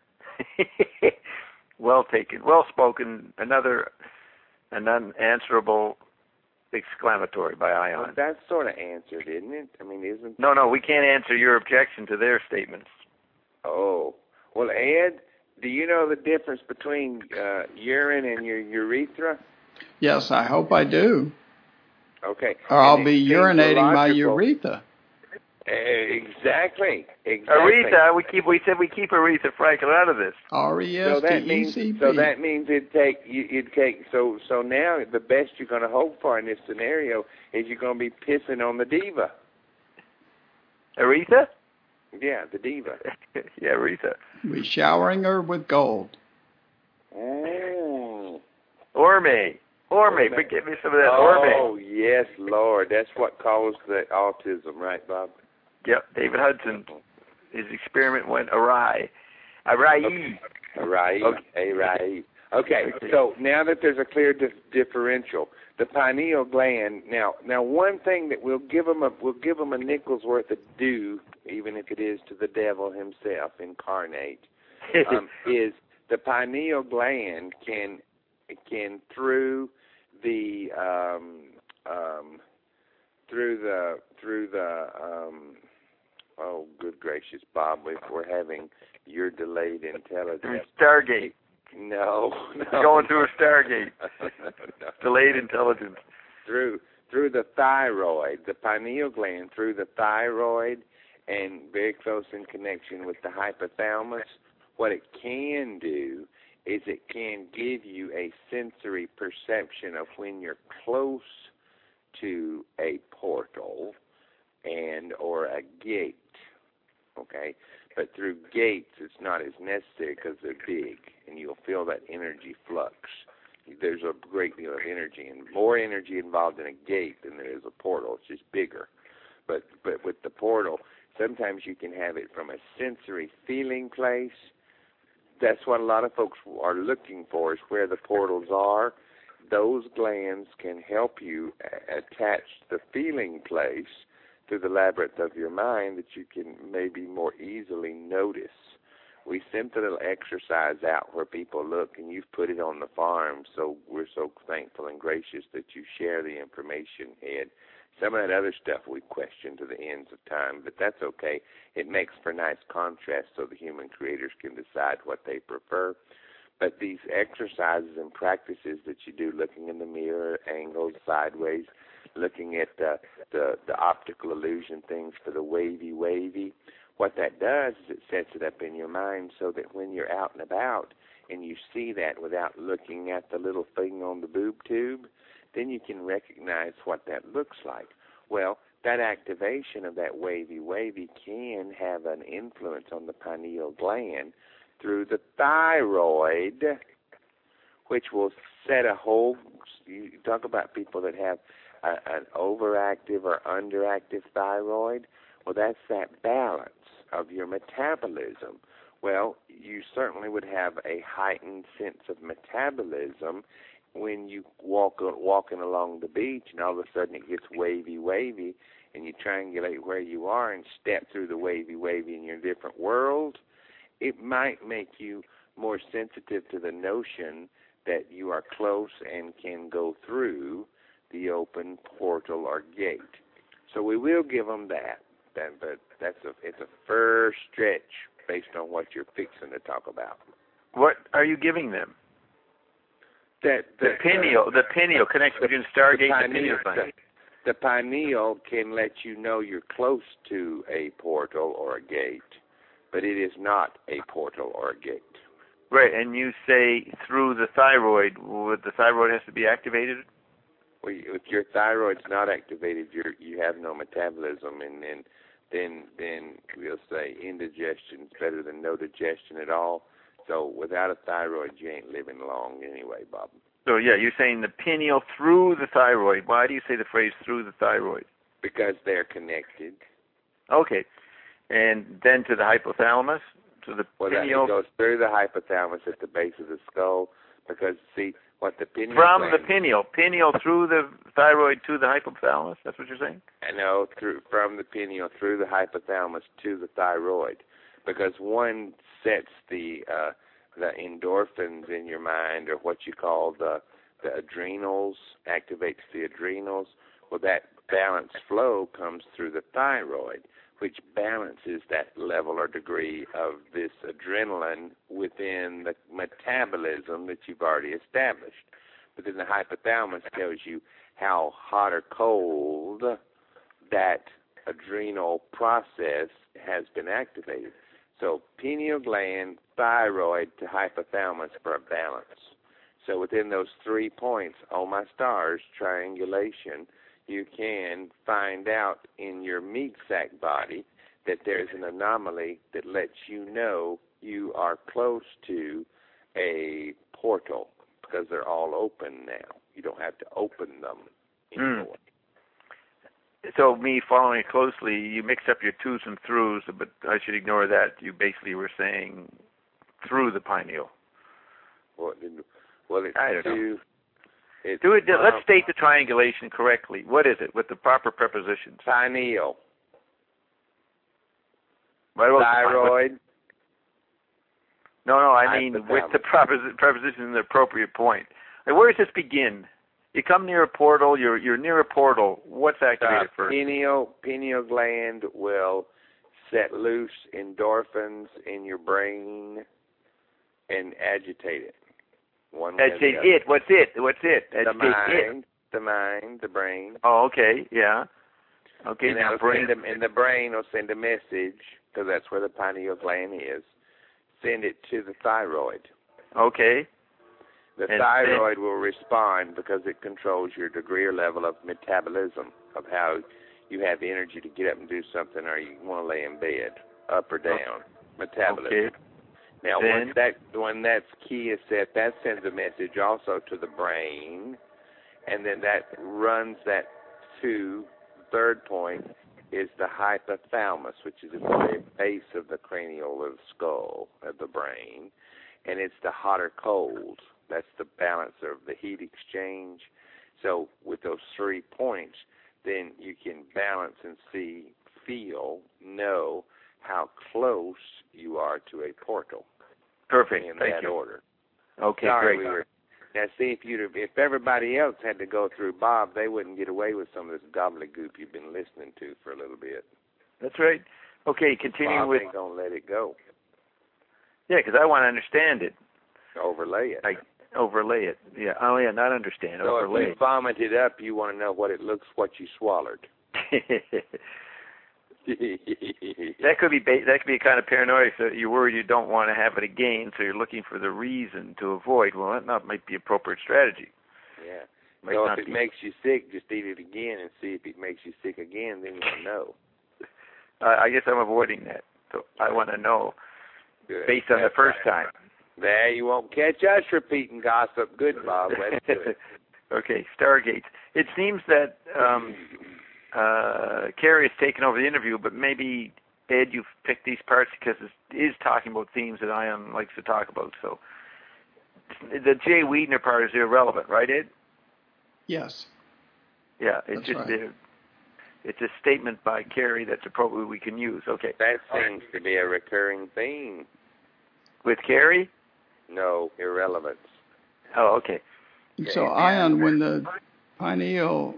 Well taken. Well spoken. An unanswerable exclamatory by Ion. Well, that's sort of answered, isn't it? I mean, isn't... No, we can't answer your objection to their statements. Oh. Well, Ed, do you know the difference between urine and your urethra? Yes, I hope I do. Okay. Or I'll be urinating my urethra. Exactly. Aretha, we said we keep Aretha Franklin out of this. R-E-S-T-E-C-P. So that means it'd take. So now the best you're going to hope for in this scenario is you're going to be pissing on the diva. Aretha? Yeah, the diva. Yeah, Aretha. We're showering her with gold. Orme, forget me some of that Orme. Oh, yes, Lord. That's what caused the autism, right, Bob? Yep, David Hudson. His experiment went awry. Awry. Okay. Okay, so now that there's a clear differential, the pineal gland. Now, one thing that we'll give them a nickel's worth of due, even if it is to the devil himself incarnate, is the pineal gland can through the oh, good gracious, Bob, we're having your delayed intelligence. Stargate. No. Going through a Stargate. No. Delayed intelligence. Through the thyroid, the pineal gland, through the thyroid, and very close in connection with the hypothalamus, what it can do is it can give you a sensory perception of when you're close to a portal and or a gate, okay? But through gates, it's not as necessary because they're big, and you'll feel that energy flux. There's a great deal of energy, and more energy involved in a gate than there is a portal. It's just bigger. But with the portal, sometimes you can have it from a sensory feeling place. That's what a lot of folks are looking for, is where the portals are. Those glands can help you attach the feeling place to the labyrinth of your mind that you can maybe more easily notice. We sent a little exercise out where people look, and you've put it on the farm, so we're so thankful and gracious that you share the information, Ed. Some of that other stuff we question to the ends of time, but that's okay. It makes for nice contrast so the human creators can decide what they prefer. But these exercises and practices that you do, looking in the mirror, angles, sideways, looking at the optical illusion things for the wavy, what that does is it sets it up in your mind so that when you're out and about and you see that without looking at the little thing on the boob tube, then you can recognize what that looks like. Well, that activation of that wavy can have an influence on the pineal gland through the thyroid, which will set a whole, you talk about people that have an overactive or underactive thyroid. Well, that's that balance of your metabolism. Well, you certainly would have a heightened sense of metabolism when you walking along the beach and all of a sudden it gets wavy, and you triangulate where you are and step through the wavy in your different world. It might make you more sensitive to the notion that you are close and can go through the open portal or gate. So we will give them that, but it's a first stretch based on what you're fixing to talk about. What are you giving them? The pineal connection between Stargate and the pineal thing. The pineal can let you know you're close to a portal or a gate, but it is not a portal or a gate. Right, and you say through the thyroid. Would the thyroid has to be activated? Well, if your thyroid's not activated, you have no metabolism, and then we'll say indigestion is better than no digestion at all. So without a thyroid, you ain't living long anyway, Bob. So yeah, you're saying the pineal through the thyroid. Why do you say the phrase through the thyroid? Because they're connected. Okay, and then to the hypothalamus. So the pineal it goes through the hypothalamus at the base of the skull. Because see what the pineal from gland, the pineal through the thyroid to the hypothalamus. That's what you're saying? I know, from the pineal through the hypothalamus to the thyroid, because one sets the endorphins in your mind, or what you call the adrenals, activates the adrenals. Well, that balanced flow comes through the thyroid, which balances that level or degree of this adrenaline within the metabolism that you've already established. But then the hypothalamus tells you how hot or cold that adrenal process has been activated. So pineal gland, thyroid to hypothalamus for a balance. So within those 3 points, oh my stars, triangulation, you can find out in your meat sac body that there's an anomaly that lets you know you are close to a portal, because they're all open now. You don't have to open them anymore. So me following it closely, you mixed up your twos and throughs, but I should ignore that. You basically were saying through the pineal. Well, it's I don't know. Let's let's state the triangulation correctly. What is it with the proper prepositions? Pineal. Thyroid. No, I mean with the preposition in the appropriate point. Like, where does this begin? You come near a portal. You're near a portal. What's activated first? Pineal gland will set loose endorphins in your brain and agitate it. Agitate it. What's it? The mind, the brain. Oh, okay, yeah. Okay, and now brain. And the brain will send a message, because that's where the pineal gland is. Send it to the thyroid. Okay. The thyroid will respond because it controls your degree or level of metabolism, of how you have energy to get up and do something, or you want to lay in bed, up or down. Metabolism. Okay. Now, when that key is set, that sends a message also to the brain, and then that runs that to the third point is the hypothalamus, which is at the very base of the cranial of the skull of the brain, and it's the hot or cold. That's the balance of the heat exchange. So with those 3 points, then you can balance and see, feel, know how close you are to a portal. Perfect. In Thank that you. order. Okay, Sorry, great. Now, see, if everybody else had to go through Bob, they wouldn't get away with some of this gobbledygook you've been listening to for a little bit. That's right. Okay, continuing with... Bob ain't going to let it go. Yeah, because I want to understand it. Overlay it. Overlay it. Yeah. Oh, yeah, not understand. So overlay if you vomit it up, you want to know what it looks, what you swallowed. That could be a kind of paranoia. So you're worried you don't want to have it again, so you're looking for the reason to avoid. Well, that might be appropriate strategy. Yeah. So if it makes you sick, just eat it again and see if it makes you sick again. Then you'll know. I guess I'm avoiding that. So I want to know based on the first time. There, you won't catch us repeating gossip. Good, Bob. Let's do it. Okay, Stargate. It seems that Carrie has taken over the interview, but maybe, Ed, you've picked these parts because it is talking about themes that Ion likes to talk about. So the Jay Weidner part is irrelevant, right, Ed? Yes. Yeah, it's That's just right. it's a statement by Carrie that's appropriate we can use. Okay. That seems to be a recurring theme. With Carrie? No, irrelevance. Oh, okay. So, Ion, when the pineal,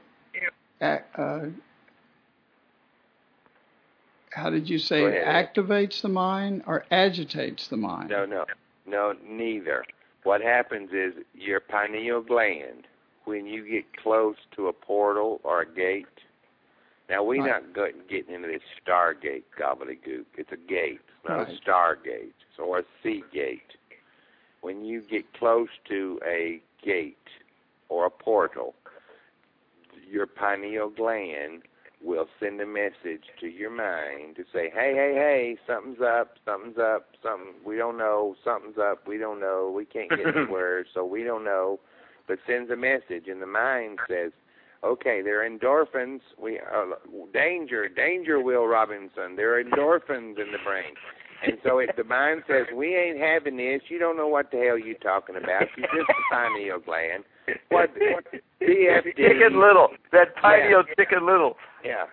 how did you say it activates the mind or agitates the mind? No, neither. What happens is your pineal gland, when you get close to a portal or a gate, now we're not getting into this Stargate gobbledygook. It's a gate. It's not a Stargate or a sea gate. When you get close to a gate or a portal, your pineal gland will send a message to your mind to say, hey, something's up, we don't know, something's up, we don't know, we can't get anywhere, so we don't know, but sends a message, and the mind says, okay, there are endorphins, danger, Will Robinson, there are endorphins in the brain. And so the mind says, we ain't having this, you don't know what the hell you're talking about, you're just a pineal gland. What DFD? Chicken Little. That pineal Chicken Little. Yeah.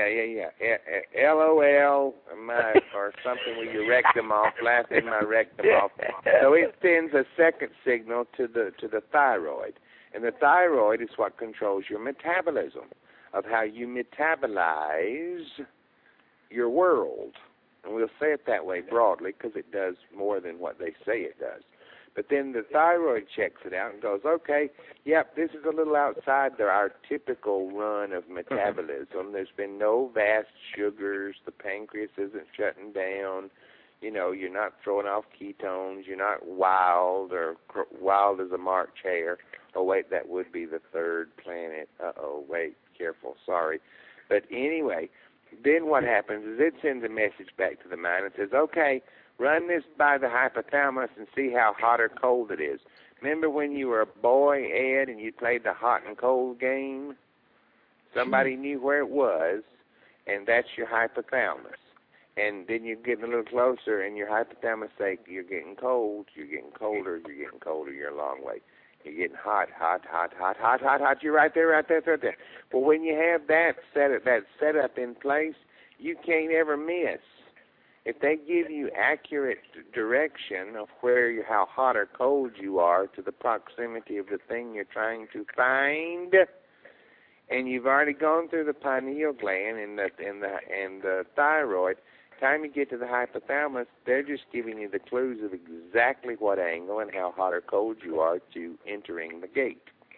LOL, or something where you rectum off, laughing my rectum off. So it sends a second signal to the thyroid. And the thyroid is what controls your metabolism, of how you metabolize your world. And we'll say it that way broadly because it does more than what they say it does. But then the thyroid checks it out and goes, okay, yep, this is a little outside our typical run of metabolism. There's been no vast sugars. The pancreas isn't shutting down. You know, you're not throwing off ketones. You're not wild or wild as a March hare. Oh, wait, that would be the third planet. Uh-oh, wait, careful, sorry. But anyway, then what happens is it sends a message back to the mind and says, okay, run this by the hypothalamus and see how hot or cold it is. Remember when you were a boy, Ed, and you played the hot and cold game? Somebody knew where it was, and that's your hypothalamus. And then you get a little closer, and your hypothalamus say, you're getting cold, you're getting colder, you're getting colder, you're a long way. You're getting hot. You're right there. But when you have that set up in place, you can't ever miss. If they give you accurate direction of how hot or cold you are to the proximity of the thing you're trying to find, and you've already gone through the pineal gland and the thyroid, time you get to the hypothalamus, they're just giving you the clues of exactly what angle and how hot or cold you are to entering the gate.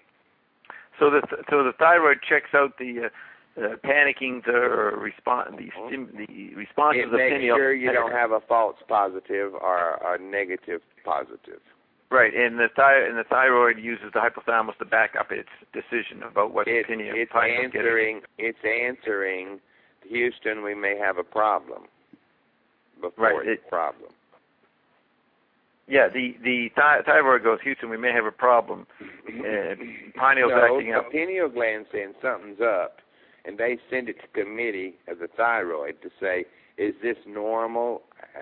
So the thyroid checks out the panicking or the responses of pineal. It makes sure you don't have a false positive or a negative positive. Right, and the thyroid uses the hypothalamus to back up its decision about what the pineal is getting. It's answering, Houston, we may have a problem before it's a problem. Yeah, the thyroid goes, Houston, we may have a problem. Pineal's acting out. The pineal gland saying something's up, and they send it to committee of the thyroid to say, is this normal?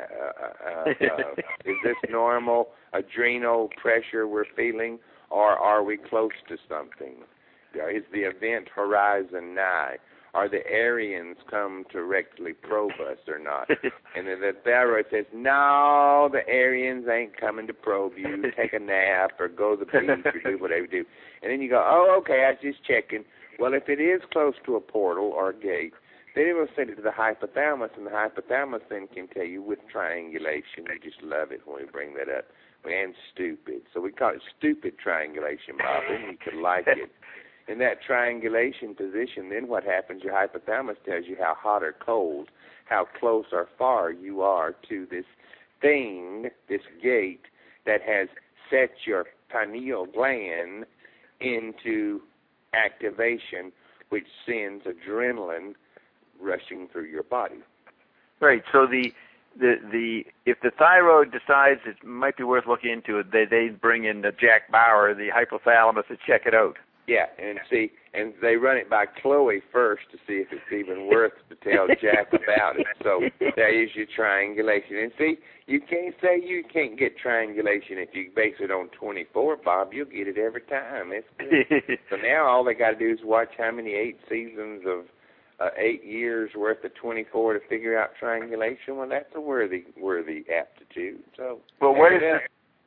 Is this normal adrenal pressure we're feeling, or are we close to something? Is the event horizon nigh? Are the Aryans come to directly probe us or not? And then the thyroid says, no, the Aryans ain't coming to probe you. Take a nap or go to the beach or do whatever you do. And then you go, oh, okay, I was just checking. Well, if it is close to a portal or a gate, then it will send it to the hypothalamus, and the hypothalamus then can tell you with triangulation. We just love it when we bring that up. And stupid. So we call it stupid triangulation, Bob, and you could like it. In that triangulation position, then what happens, your hypothalamus tells you how hot or cold, how close or far you are to this thing, this gate, that has set your pineal gland into activation, which sends adrenaline rushing through your body. Right, so the if the thyroid decides it might be worth looking into it, they bring in the Jack Bauer, the hypothalamus, to check it out. Yeah, and they run it by Chloe first to see if it's even worth to tell Jack about it. So there is your triangulation. And see, you can't say you can't get triangulation if you base it on 24, Bob. You'll get it every time. It's good. So now all they got to do is watch how many 8 seasons of 8 years worth of 24 to figure out triangulation. Well, that's a worthy aptitude. So well,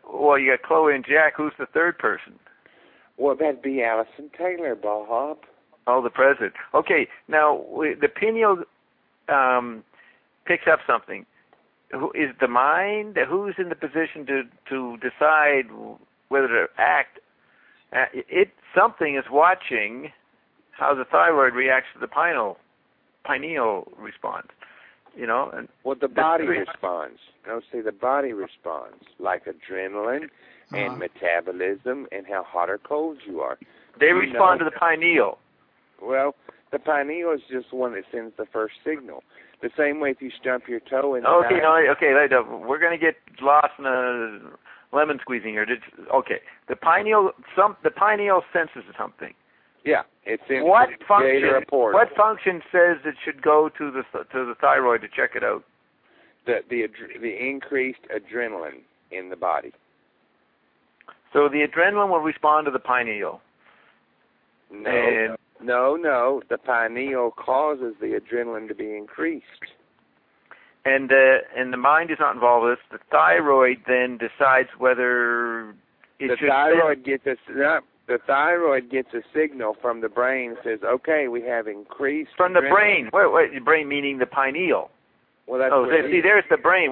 Well, you got Chloe and Jack. Who's the third person? Well, that'd be Allison Taylor, Bob. Oh, the president. Okay, now the pineal picks up something. Who is the mind? Who's in the position to decide whether to act? Something is watching how the thyroid reacts to the pineal response. You know. And well, the body responds. No, see, the body responds like adrenaline and metabolism and how hot or cold you are. They respond to the pineal. Well, the pineal is just the one that sends the first signal. The same way if you stump your toe in the night. We're going to get lost in a lemon squeezing here. Okay, the pineal senses something. Yeah, it's in what function? Report. What function says it should go to the thyroid to check it out? The increased adrenaline in the body. So the adrenaline will respond to the pineal. No. The pineal causes the adrenaline to be increased. And the mind is not involved with this. The thyroid then decides whether it should. The thyroid gets a signal from the brain that says, "Okay, we have increased." From the adrenaline. brain. Wait. The brain meaning the pineal. Well, that's there's the brain.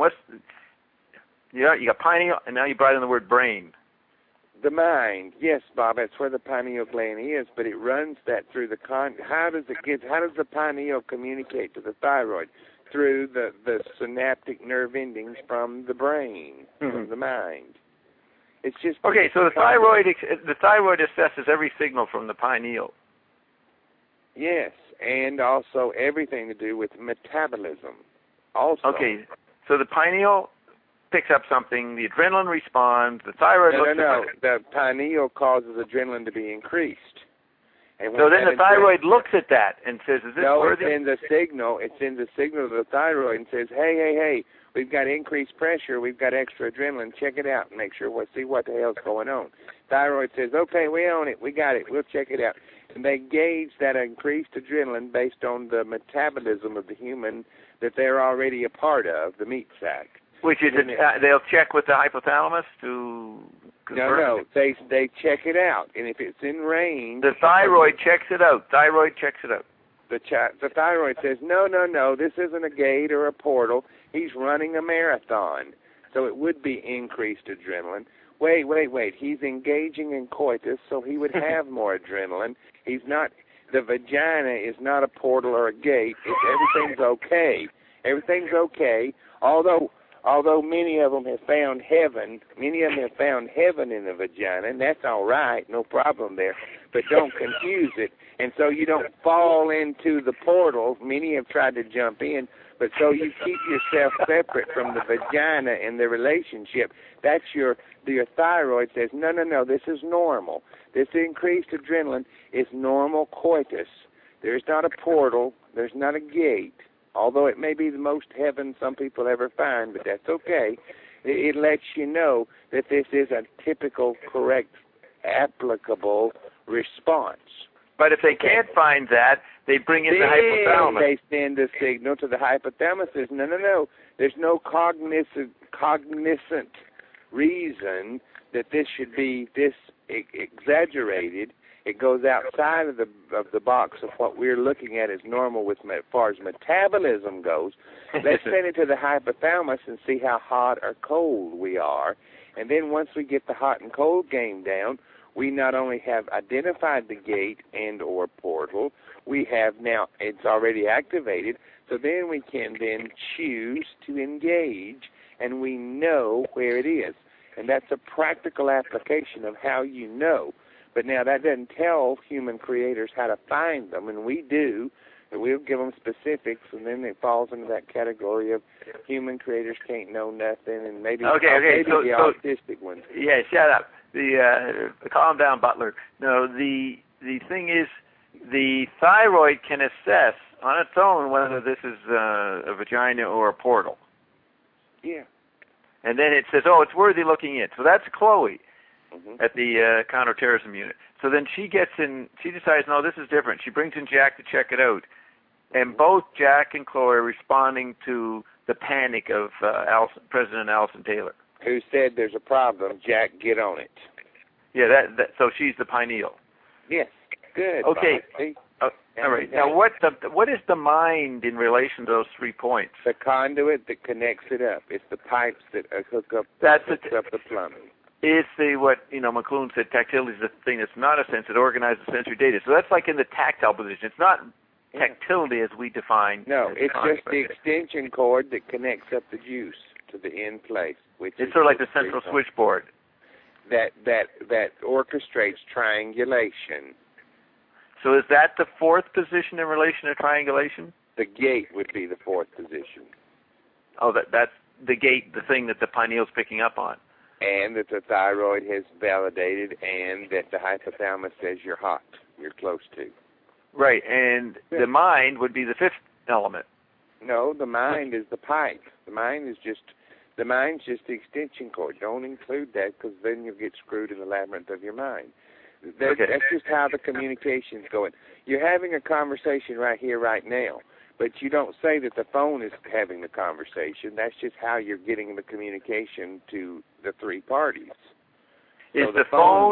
You got pineal, and now you brought in the word brain. The mind, yes, Bob, that's where the pineal gland is, but it runs that through how does the pineal communicate to the thyroid? Through the synaptic nerve endings from the brain, from the mind. It's just okay. So the thyroid assesses every signal from the pineal. Yes, and also everything to do with metabolism. Also. Okay, so the pineal picks up something, the adrenaline responds, the thyroid the pineal causes adrenaline to be increased. And so then the thyroid looks at that and says, is this worthy? It's in the signal to the thyroid and says, hey, we've got increased pressure, we've got extra adrenaline, check it out and make sure see what the hell's going on. Thyroid says, okay, we own it, we got it, we'll check it out. And they gauge that increased adrenaline based on the metabolism of the human that they're already a part of, the meat sac. Which is, they'll check with the hypothalamus to confirm. No, they check it out, and if it's in range, the thyroid checks it out. The thyroid says, no, this isn't a gate or a portal. He's running a marathon, so it would be increased adrenaline. Wait. He's engaging in coitus, so he would have more adrenaline. He's not. The vagina is not a portal or a gate. Everything's okay. Everything's okay. Although many of them have found heaven in the vagina, and that's all right, no problem there. But don't confuse it. And so you don't fall into the portal. Many have tried to jump in, but so you keep yourself separate from the vagina and the relationship. That's your thyroid says, no, this is normal. This increased adrenaline is normal coitus. There's not a portal. There's not a gate. Although it may be the most heaven some people ever find, but that's okay. It lets you know that this is a typical, correct, applicable response. But if they can't find that, they bring in the hypothalamus. They send a signal to the hypothalamus. Says, no. There's no cognizant reason that this should be this exaggerated. It goes outside of the box of what we're looking at as normal as far as metabolism goes. Let's send it to the hypothalamus and see how hot or cold we are. And then once we get the hot and cold game down, we not only have identified the gate and or portal, we have now, it's already activated, so then we can then choose to engage, and we know where it is. And that's a practical application of how you know. But now that doesn't tell human creators how to find them, and we do. And we'll give them specifics, and then it falls into that category of human creators can't know nothing, and maybe, the autistic ones. Yeah, shut up. Calm down, Butler. No, the thing is, the thyroid can assess on its own whether this is a vagina or a portal. Yeah. And then it says, it's worthy looking in. So that's Chloe. At the counterterrorism unit. So then she gets in, she decides, no, this is different. She brings in Jack to check it out. And both Jack and Chloe are responding to the panic of President Allison Taylor. who said there's a problem. Jack, get on it. Yeah, so she's the pineal. Yes, good. Okay. Bob. All right. Now, what is the mind in relation to those 3 points? The conduit that connects it up. It's the pipes that hook up the plumbing. It's what McLuhan said. Tactility is the thing that's not a sense. It organizes sensory data. So that's like in the tactile position. It's not tactility as we define. No, it's just the extension cord that connects up the juice to the end place. It's sort of like the central switchboard. That orchestrates triangulation. So is that the 4th position in relation to triangulation? The gate would be the 4th position. Oh, that's the gate, the thing that the pineal's picking up on. And that the thyroid has validated, and that the hypothalamus says you're hot, you're close to. Right, and the mind would be the 5th element. No, the mind is the pipe. The mind's just the extension cord. Don't include that, because then you'll get screwed in the labyrinth of your mind. That's just how the communication's going. You're having a conversation right here, right now, but you don't say that the phone is having the conversation. That's just how you're getting the communication to the 3 parties. Is the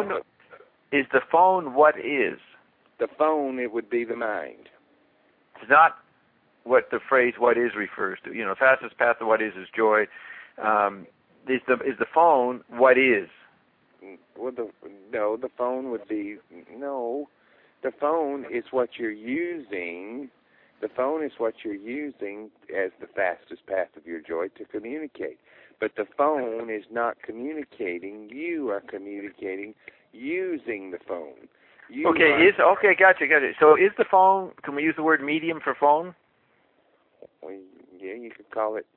phone what is? The phone, it would be the mind. It's not what the phrase "what is" refers to. Fastest path to what is joy. Is the phone what is? Well, the phone would be no. The phone is what you're using. The phone is what you're using as the fastest path of your joy to communicate. But the phone is not communicating. You are communicating using the phone. Gotcha. So is the phone? Can we use the word medium for phone? Well, yeah, you could call it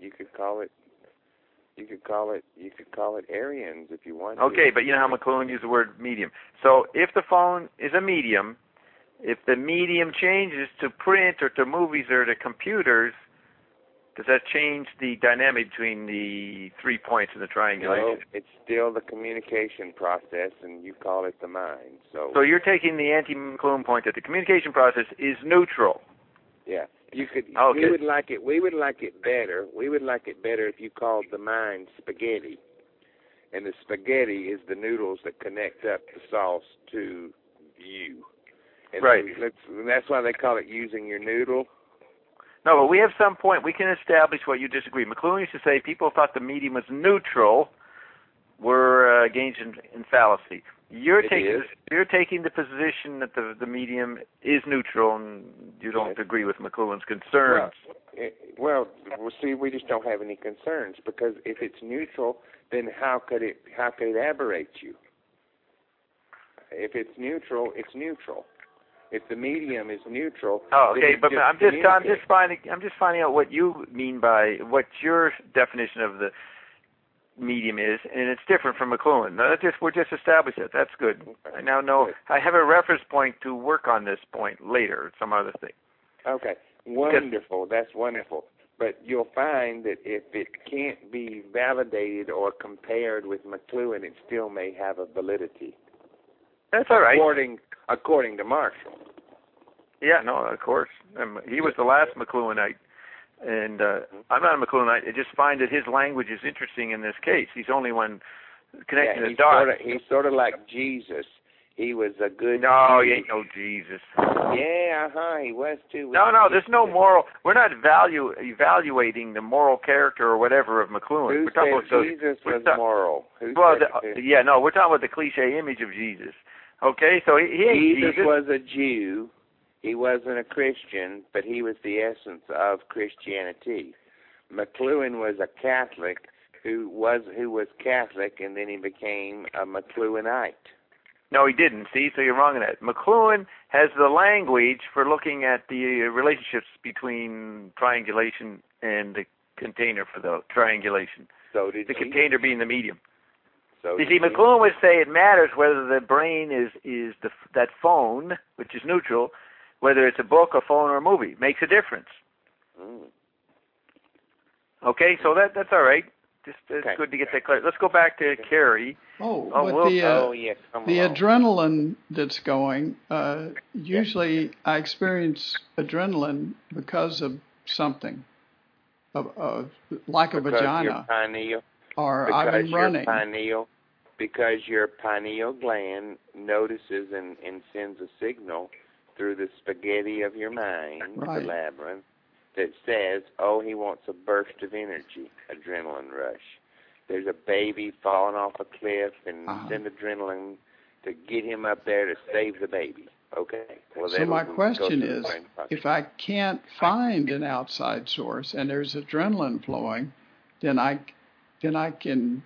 Arians if you want. Okay, but you know how McLuhan used the word medium. So if the phone is a medium, if the medium changes to print or to movies or to computers, does that change the dynamic between the 3 points in the triangulation? No, it's still the communication process, and you call it the mind. So you're taking the anti-McLuhan point that the communication process is neutral. Yeah. You could. Okay. We would like it better. We would like it better if you called the mind spaghetti, and the spaghetti is the noodles that connect up the sauce to you. And right. That's why they call it using your noodle. No, but we have some point. We can establish what you disagree. McLuhan used to say people thought the medium was neutral, were engaged in fallacy. You're taking the position that the medium is neutral, and you don't agree with McLuhan's concerns. Well, see, we just don't have any concerns, because if it's neutral, then how could it aberrate you? If it's neutral, it's neutral. If the medium is neutral, but I'm just finding out what you mean by what your definition of the medium is, and it's different from McLuhan. We're just established it. That's good. I now know. I have a reference point to work on this point later, some other thing. Okay, wonderful. That's wonderful. But you'll find that if it can't be validated or compared with McLuhan, it still may have a validity. That's all right. According to Marshall. Yeah, no, of course. He was the last McLuhanite. And I'm not a McLuhanite. I just find that his language is interesting in this case. He's only one connecting the dots. He's sort of like Jesus. He was a good... No, he ain't no Jesus. Yeah, he was too. No, there's no moral... We're not evaluating the moral character or whatever of McLuhan. Who said Jesus was moral? We're talking about the cliche image of Jesus. Okay, so he ain't Jesus. Jesus was a Jew. He wasn't a Christian, but he was the essence of Christianity. McLuhan was a Catholic who was Catholic, and then he became a McLuhanite. No, he didn't. See, so you're wrong in that. McLuhan has the language for looking at the relationships between triangulation and the container for the triangulation. So did the container being the medium. So you see, McLuhan would say it matters whether the brain is that phone, which is neutral, whether it's a book, a phone, or a movie. It makes a difference. Okay, so that's all right. Just it's good to get that clear. Let's go back to Carrie. The adrenaline that's going, usually I experience adrenaline because of something, like a vagina. or I'm running. Because your pineal gland notices and sends a signal through the spaghetti of your mind, right. the labyrinth, that says, oh, he wants a burst of energy, adrenaline rush. There's a baby falling off a cliff and send adrenaline to get him up there to save the baby. Okay. Well, so my question is, if I can't find an outside source and there's adrenaline flowing, then I can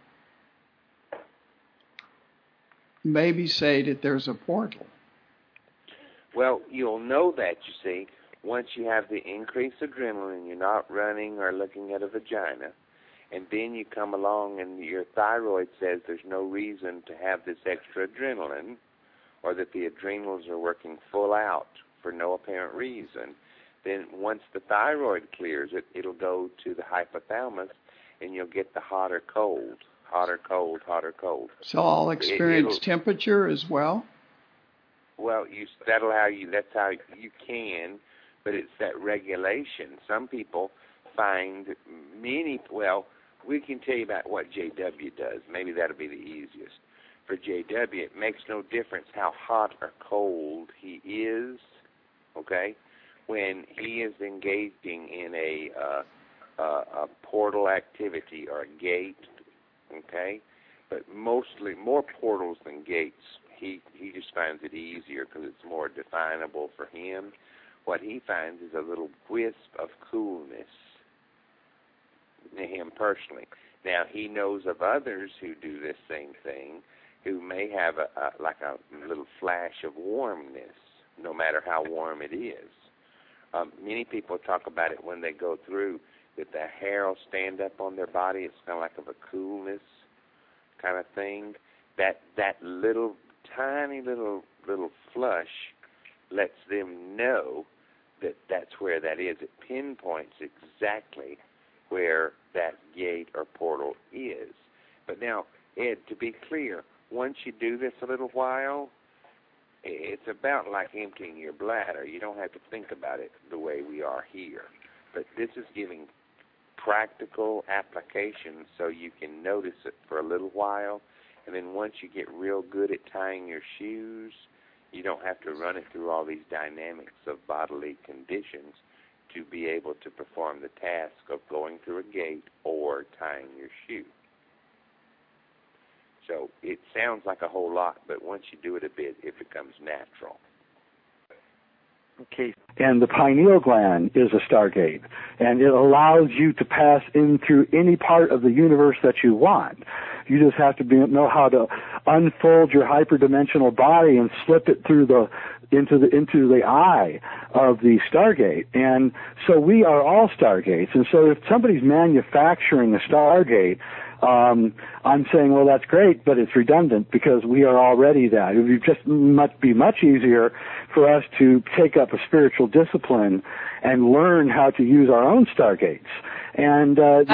maybe say that there's a portal. Well, you'll know that, you see, once you have the increased adrenaline, you're not running or looking at a vagina, and then you come along and your thyroid says there's no reason to have this extra adrenaline, or that the adrenals are working full out for no apparent reason, then once the thyroid clears it, it'll go to the hypothalamus, and you'll get the hot or cold, hot or cold, hot or cold. So I'll experience temperature as well? Well, that's how you can, but it's that regulation. Some people find we can tell you about what JW does. Maybe that'll be the easiest. For JW, it makes no difference how hot or cold he is, okay, when he is engaging in a portal activity or a gate, okay, but mostly more portals than gates. He just finds it easier because it's more definable for him. What he finds is a little wisp of coolness to him personally. Now, he knows of others who do this same thing, who may have a little flash of warmness, no matter how warm it is. Many people talk about it when they go through, that the hair will stand up on their body. It's kind of like of a coolness kind of thing. That little tiny little flush lets them know that that's where that is. It pinpoints exactly where that gate or portal is. But now, Ed, to be clear, once you do this a little while, it's about like emptying your bladder. You don't have to think about it the way we are here. But this is giving practical applications so you can notice it for a little while. And then once you get real good at tying your shoes, you don't have to run it through all these dynamics of bodily conditions to be able to perform the task of going through a gate or tying your shoe. So it sounds like a whole lot, but once you do it a bit, it becomes natural. Okay. And the pineal gland is a stargate, and it allows you to pass in through any part of the universe that you want. You just have to know how to unfold your hyperdimensional body and slip it through into the eye of the stargate. And so we are all stargates. And so if somebody's manufacturing a stargate, I'm saying, well, that's great, but it's redundant because we are already that. It would just be much easier for us to take up a spiritual discipline and learn how to use our own stargates. And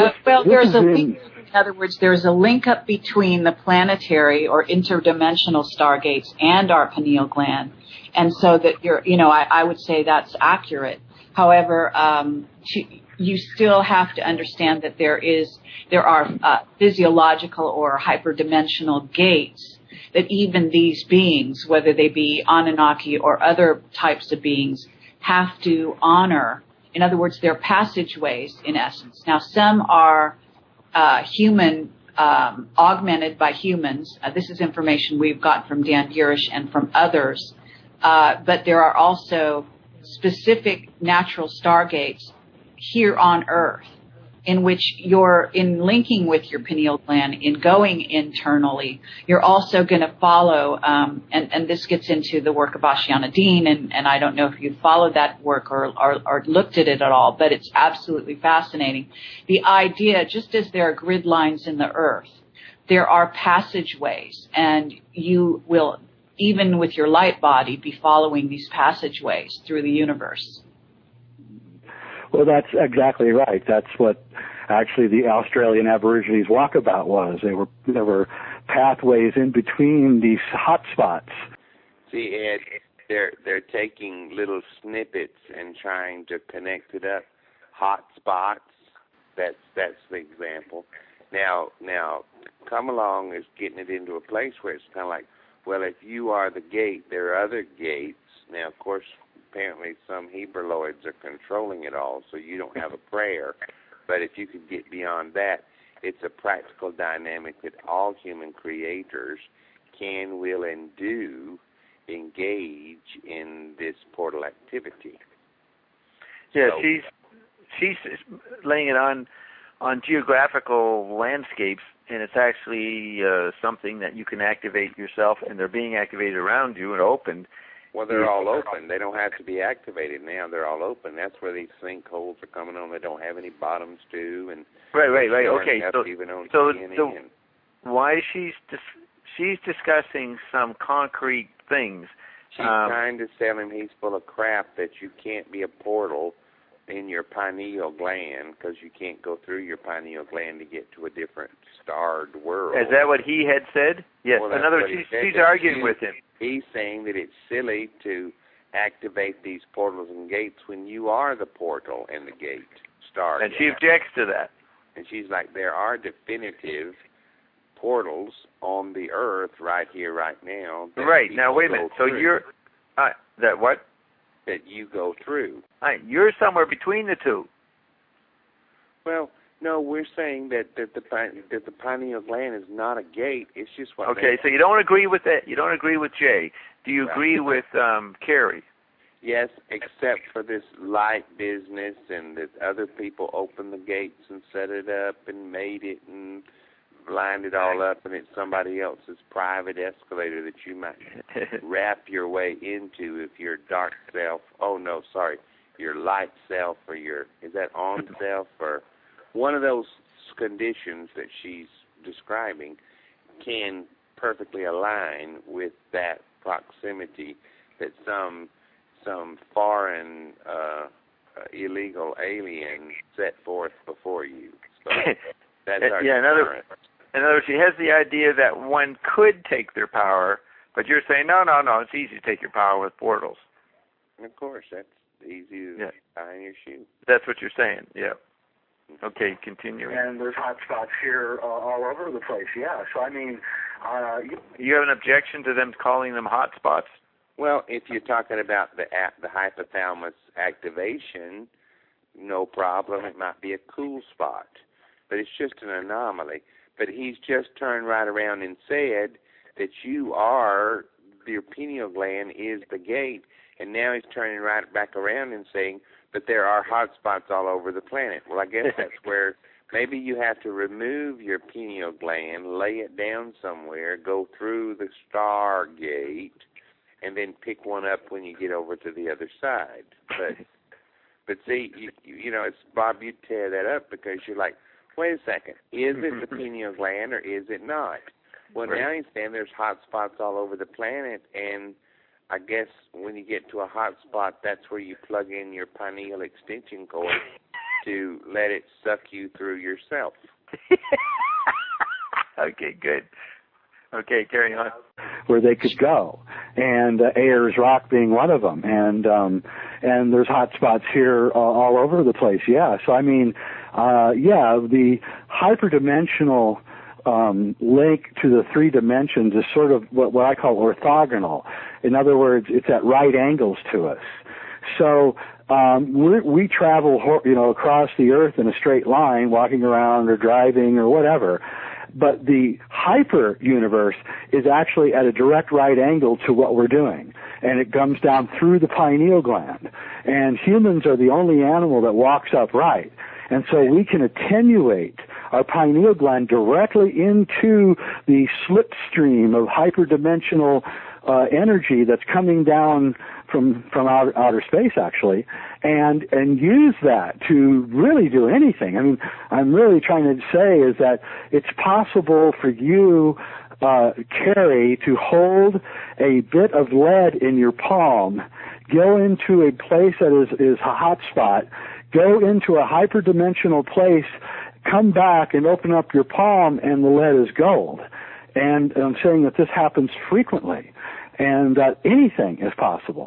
in other words, there's a link up between the planetary or interdimensional stargates and our pineal gland, and so that I would say that's accurate. However, you still have to understand that there are physiological or hyperdimensional gates that even these beings, whether they be Anunnaki or other types of beings, have to honor. In other words, they're passageways in essence. Now, some are human, augmented by humans. This is information we've got from Dan Girish and from others. But there are also specific natural stargates here on Earth in which you're in linking with your pineal gland, in going internally, you're also going to follow, and this gets into the work of Ashiana Dean, and I don't know if you've followed that work or looked at it at all, but it's absolutely fascinating. The idea, just as there are grid lines in the Earth, there are passageways, and you will, even with your light body, be following these passageways through the universe. Well, that's exactly right. That's what actually the Australian Aborigines walkabout was. There were pathways in between these hot spots. See, Ed, they're taking little snippets and trying to connect it up. Hot spots, that's the example. Now, come along is getting it into a place where it's kind of like, well, if you are the gate, there are other gates. Now, of course, apparently some Heberloids are controlling it all, so you don't have a prayer. But if you could get beyond that, it's a practical dynamic that all human creators can, will, and do engage in this portal activity. Yeah, so, she's laying it on geographical landscapes, and it's actually something that you can activate yourself, and they're being activated around you and opened. Well, they're all open. They don't have to be activated now. They're all open. That's where these sinkholes are coming on. They don't have any bottoms to, and right. Okay, so why she's discussing some concrete things. She's trying to tell him he's full of crap, that you can't be a portal in your pineal gland because you can't go through your pineal gland to get to a different starred world. Is that what he had said? Yes. Well, in other words, she's arguing with him. He's saying that it's silly to activate these portals and gates when you are the portal and the gate, star. And she objects to that. And she's like, there are definitive portals on the earth right here, right now. Right. Now, wait a minute. So you're... that what? That you go through. You're somewhere between the two. Well, no, we're saying that the pineal gland is not a gate. It's just what. Okay, so you don't agree with that. You don't agree with Jay. Do you agree with Carrie? Yes, except for this light business and that other people opened the gates and set it up and made it and lined it all up, and it's somebody else's private escalator that you might wrap your way into if your dark self, your light self, or is that on self, or one of those conditions that she's describing can perfectly align with that proximity that some foreign illegal alien set forth before you. So that's our in other words, she has the idea that one could take their power, but you're saying, no, it's easy to take your power with portals. Of course, that's easy to tie in your shoe. That's what you're saying, yeah. Okay, continuing. And there's hot spots here all over the place, yeah. So, I mean... you have an objection to them calling them hot spots? Well, if you're talking about the hypothalamus activation, no problem. It might be a cool spot. But it's just an anomaly. But he's just turned right around and said that your pineal gland is the gate, and now he's turning right back around and saying that there are hot spots all over the planet. Well, I guess that's where maybe you have to remove your pineal gland, lay it down somewhere, go through the star gate, and then pick one up when you get over to the other side. But see, you know, it's Bob, you tear that up because you're like, wait a second, is it the pineal gland or is it not? Well, now he's saying there's hot spots all over the planet, and I guess when you get to a hot spot, that's where you plug in your pineal extension cord to let it suck you through yourself. Okay, good. Okay, carry on. Where they could go, and Ayers Rock being one of them, and there's hot spots here all over the place. Yeah, so I mean, the hyperdimensional link to the three dimensions is sort of what I call orthogonal. In other words, it's at right angles to us. So we travel, across the earth in a straight line, walking around or driving or whatever. But the hyper universe is actually at a direct right angle to what we're doing, and it comes down through the pineal gland. And humans are the only animal that walks upright, and so we can attenuate our pineal gland directly into the slipstream of hyperdimensional energy that's coming down from outer space, actually, and use that to really do anything. I mean, I'm really trying to say is that it's possible for you, Carrie, to hold a bit of lead in your palm, go into a place that is a hot spot, go into a hyperdimensional place, come back and open up your palm, and the lead is gold. And I'm saying that this happens frequently, and that anything is possible.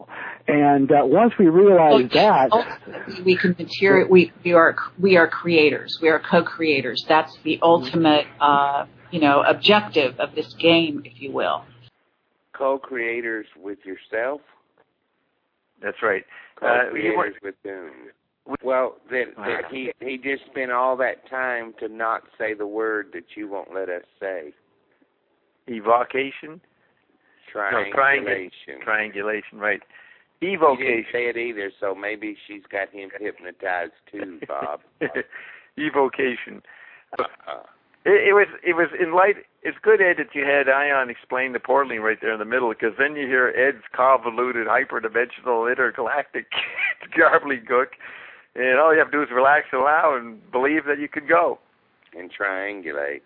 And once we realize that, ultimately we can we are creators. We are co-creators. That's the ultimate, objective of this game, if you will. Co-creators with yourself. That's right. Co-creators with whom? Well, that he just spent all that time to not say the word that you won't let us say. Evocation? Triangulation. Triangulation, right. Evocation. He didn't say it either, so maybe she's got him hypnotized too, Bob. Evocation. It was in light. It's good, Ed, that you had Ion explain the portaling right there in the middle, because then you hear Ed's convoluted, hyperdimensional, intergalactic gobbledygook, and all you have to do is relax, allow, and believe that you could go. And triangulate.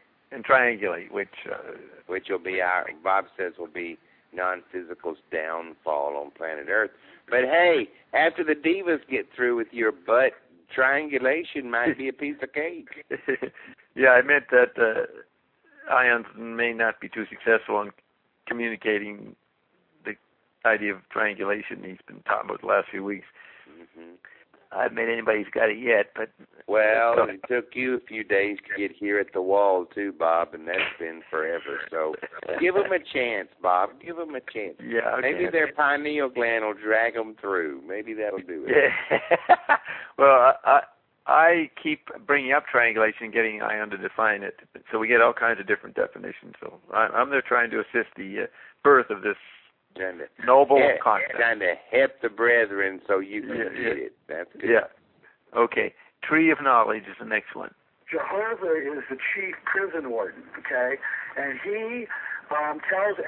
Which will be Bob says will be non-physical's downfall on planet Earth. But hey, after the divas get through with your butt, triangulation might be a piece of cake. Yeah, I meant that Ions may not be too successful in communicating the idea of triangulation he's been talking about the last few weeks. Mm-hmm. I haven't met anybody who's got it yet, but... Well, it took you a few days to get here at the wall, too, Bob, and that's been forever. So give them a chance, Bob. Give them a chance. Yeah, okay. Maybe their pineal gland will drag them through. Maybe that'll do it. Yeah. Well, I keep bringing up triangulation and getting Ion to define it. So we get all kinds of different definitions. So I'm there trying to assist the birth of this noble concept. Trying to help the brethren so you can get it. That's good. Yeah. Okay. Tree of Knowledge is the next one. Jehovah is the chief prison warden, okay? And he tells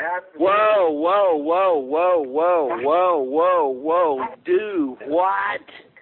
Whoa. Do what?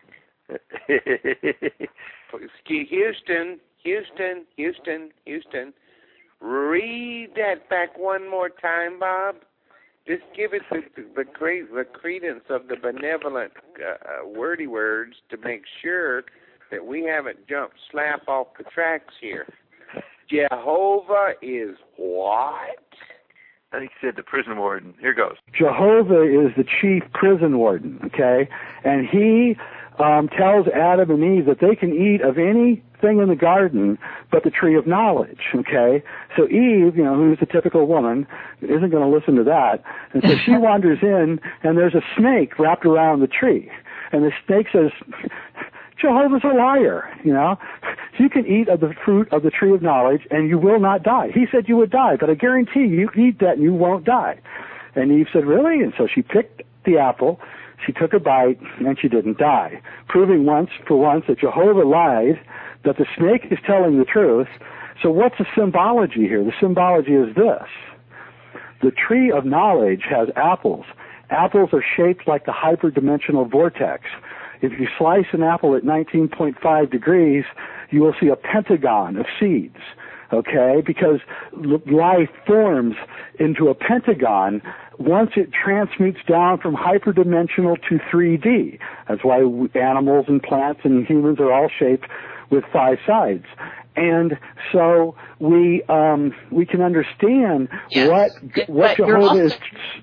Houston. Read that back one more time, Bob. Just give it the credence of the benevolent wordy words to make sure that we haven't jumped slap off the tracks here. Jehovah is what? I think he said the prison warden. Here goes. Jehovah is the chief prison warden, okay? And he tells Adam and Eve that they can eat of anything in the garden but the tree of knowledge, okay? So Eve, who's a typical woman, isn't going to listen to that. And so she wanders in, and there's a snake wrapped around the tree. And the snake says, Jehovah's a liar, You can eat of the fruit of the tree of knowledge, and you will not die. He said you would die, but I guarantee you can eat that and you won't die. And Eve said, really? And so she picked the apple, she took a bite, and she didn't die, proving once that Jehovah lied, that the snake is telling the truth. So what's the symbology here? The symbology is this. The tree of knowledge has apples. Apples are shaped like the hyperdimensional vortex. If you slice an apple at 19.5 degrees, you will see a pentagon of seeds, okay? Because life forms into a pentagon once it transmutes down from hyperdimensional to 3D. That's why animals and plants and humans are all shaped with 5 sides. And so we can understand what Jehovah is.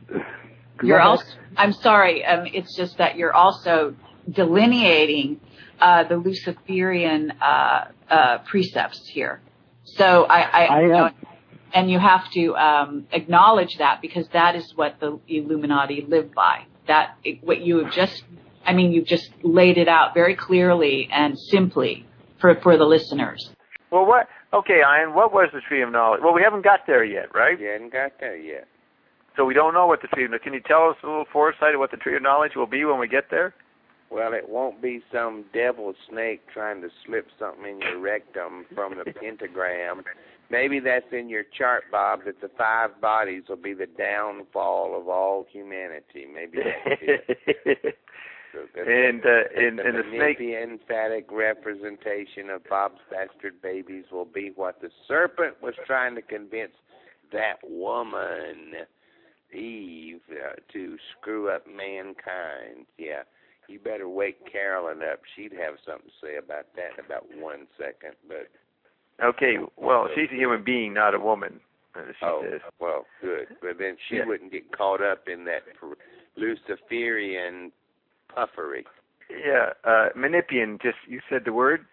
I'm sorry. It's just that you're also delineating the Luciferian precepts here. So I am. And you have to acknowledge that, because that is what the Illuminati live by. You've just laid it out very clearly and simply for the listeners. Well, what? Okay, Ian, what was the tree of knowledge? Well, we haven't got there yet, right? We haven't got there yet. So we don't know what the tree of knowledge. Can you tell us a little foresight of what the tree of knowledge will be when we get there? Well, it won't be some devil snake trying to slip something in your rectum from the pentagram. Maybe that's in your chart, Bob, that the 5 bodies will be the downfall of all humanity. Maybe that's it. And the snake, the emphatic representation of Bob's bastard babies will be what the serpent was trying to convince that woman, Eve, to screw up mankind. Yeah. You better wake Carolyn up. She'd have something to say about that in about 1 second. But okay, well, she's a human being, not a woman. She says. Well, good. But then she wouldn't get caught up in that Luciferian puffery. Yeah, Menippean. Just you said the word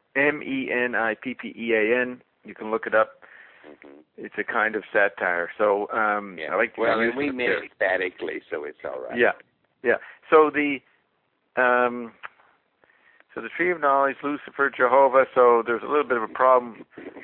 Menippean. You can look it up. Mm-hmm. It's a kind of satire. So I like to use we it meant there. emphatically, so it's all right. Yeah. So the Tree of Knowledge, Lucifer, Jehovah. So there's a little bit of a problem.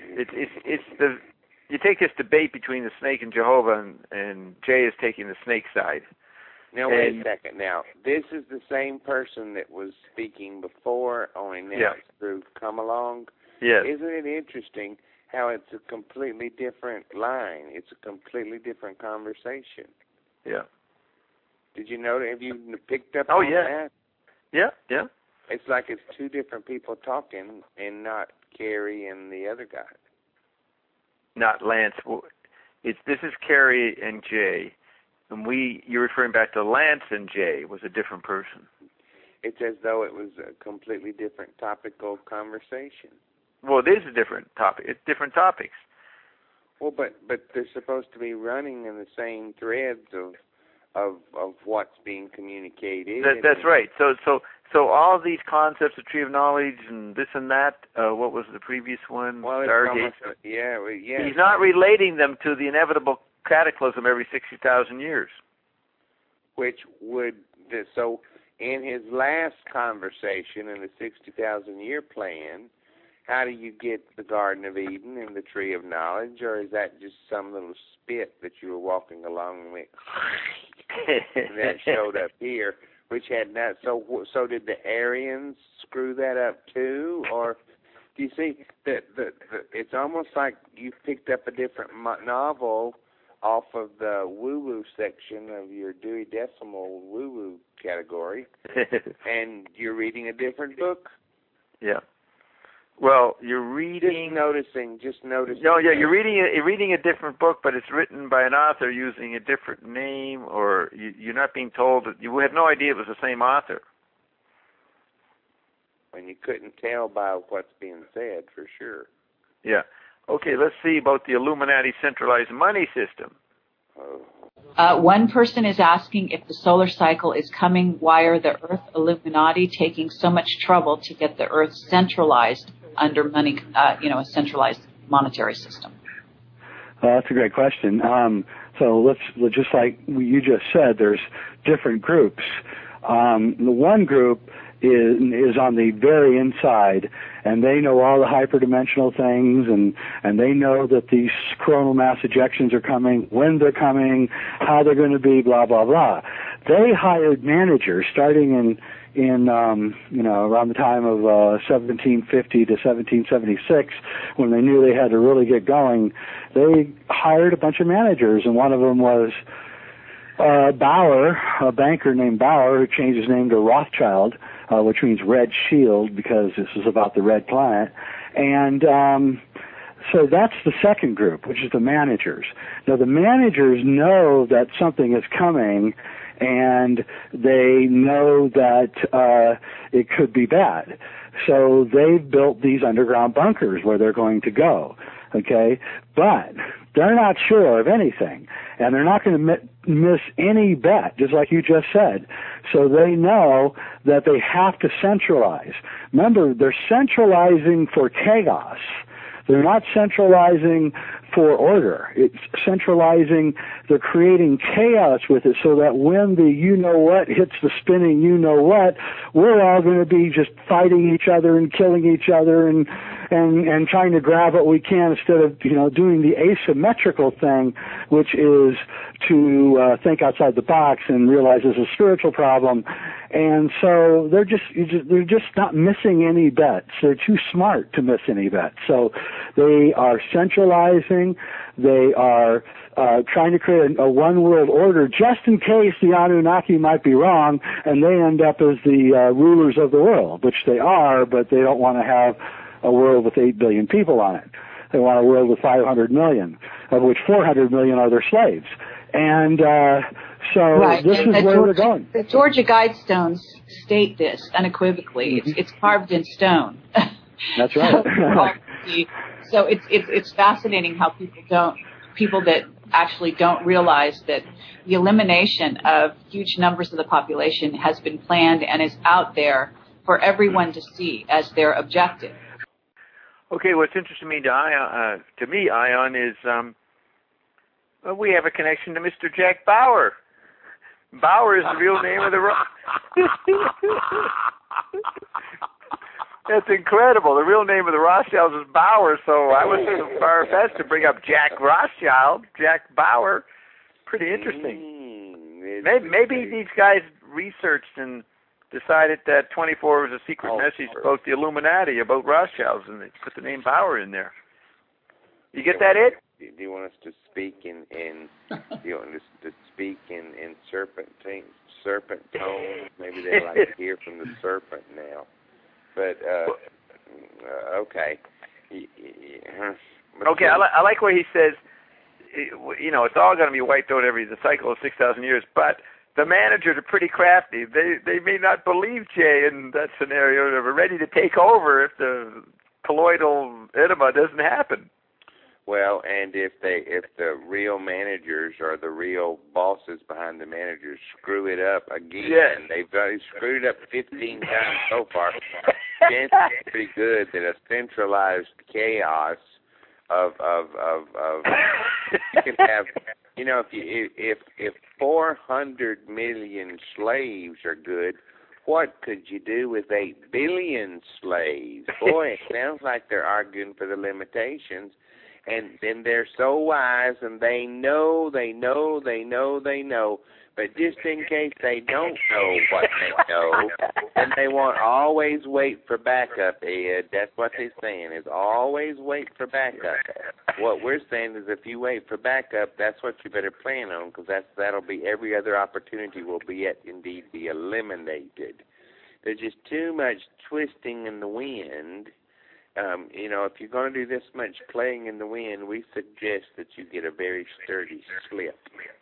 You take this debate between the snake and Jehovah, and Jay is taking the snake side. Now, wait a second. Now, this is the same person that was speaking before, only now it's through Come Along. Yes. Isn't it interesting how it's a completely different line? It's a completely different conversation. Yeah. Did you know? Have you picked up on that? Yeah. It's like it's two different people talking and not Carrie and the other guy. Not Lance. This is Carrie and Jay. And you're referring back to Lance and Jay was a different person. It's as though it was a completely different topical conversation. Well, it is a different topic. It's different topics. Well, but they're supposed to be running in the same threads of what's being communicated. That's right. So all these concepts of Tree of Knowledge and this and that. What was the previous one? Well, Stargate. Yeah. He's not relating them to the inevitable cataclysm every 60,000 years. Which would so in his last conversation in the 60,000-year plan, how do you get the Garden of Eden and the Tree of Knowledge, or is that just some little spit that you were walking along with and that showed up here, which had not? So did the Aryans screw that up too, or do you see that it's almost like you picked up a different novel off of the woo-woo section of your Dewey Decimal woo-woo category, and you're reading a different book? Yeah. Well, you're reading... Just noticing. No, yeah, you're reading a different book, but it's written by an author using a different name, or you're not being told... You had no idea it was the same author. And you couldn't tell by what's being said, for sure. Yeah. Okay, let's see about the Illuminati centralized money system. One person is asking if the solar cycle is coming. Why are the Earth Illuminati taking so much trouble to get the Earth centralized under money, a centralized monetary system? That's a great question. So let's just like you just said, there's different groups. The one group is on the very inside, and they know all the hyperdimensional things, and they know that these coronal mass ejections are coming, when they're coming, how they're going to be, blah blah blah. They hired managers starting in around the time of 1750 to 1776, when they knew they had to really get going. They hired a bunch of managers, and one of them was Bauer, a banker named Bauer, who changed his name to Rothschild, which means red shield, because this is about the red planet. And so that's the second group, which is the managers. Now, the managers know that something is coming, and they know that it could be bad. So they've built these underground bunkers where they're going to go, okay? But they're not sure of anything, and they're not going to miss any bet, just like you just said. So they know that they have to centralize. Remember, they're centralizing for chaos. They're not centralizing for order. It's centralizing, they're creating chaos with it, so that when the you-know-what hits the spinning you-know-what, we're all going to be just fighting each other and killing each other and trying to grab what we can, instead of, doing the asymmetrical thing, which is to think outside the box and realize there's a spiritual problem. And so they're just not missing any bets. They're too smart to miss any bets. So they are centralizing. They are trying to create a one world order, just in case the Anunnaki might be wrong and they end up as the rulers of the world, which they are, but they don't want to have a world with 8 billion people on it. They want a world with 500 million, of which 400 million are their slaves. And this is where we're going. The Georgia Guidestones state this unequivocally. Mm-hmm. It's carved in stone. That's right. So it's fascinating how people that actually don't realize that the elimination of huge numbers of the population has been planned and is out there for everyone to see as their objective. Okay, what's interesting to me, Ion, is we have a connection to Mr. Jack Bauer. Bauer is the real name of the That's incredible. The real name of the Rothschilds is Bauer, so I was so far-fetched to bring up Jack Rothschild, Jack Bauer. Pretty interesting. Maybe these guys researched and decided that 24 was a secret message about the Illuminati, about Rothschilds, and they put the name Bauer in there. You get that, Ed? Do you want us to speak in do you want us to speak in serpent tones? Maybe they like to hear from the serpent now. But okay. Okay, I like what he says. You know, it's all going to be wiped out the cycle of 6,000 years. But the managers are pretty crafty. They may not believe Jay in that scenario. They're ready to take over if the colloidal enema doesn't happen. Well, and if the real managers or the real bosses behind the managers screw it up again, they've screwed it up 15 times so far. Chances are pretty good that a centralized chaos of you can have, you know, if 400 million slaves are good, what could you do with 8 billion slaves? Boy, it sounds like they're arguing for the limitations. And then they're so wise, and they know. But just in case they don't know what they know, then they won't always wait for backup, Ed. That's what they're saying, is always wait for backup. What we're saying is if you wait for backup, that's what you better plan on, because that'll be every other opportunity will be indeed be eliminated. There's just too much twisting in the wind. You know, if you're going to do this much playing in the wind, we suggest that you get a very sturdy slip.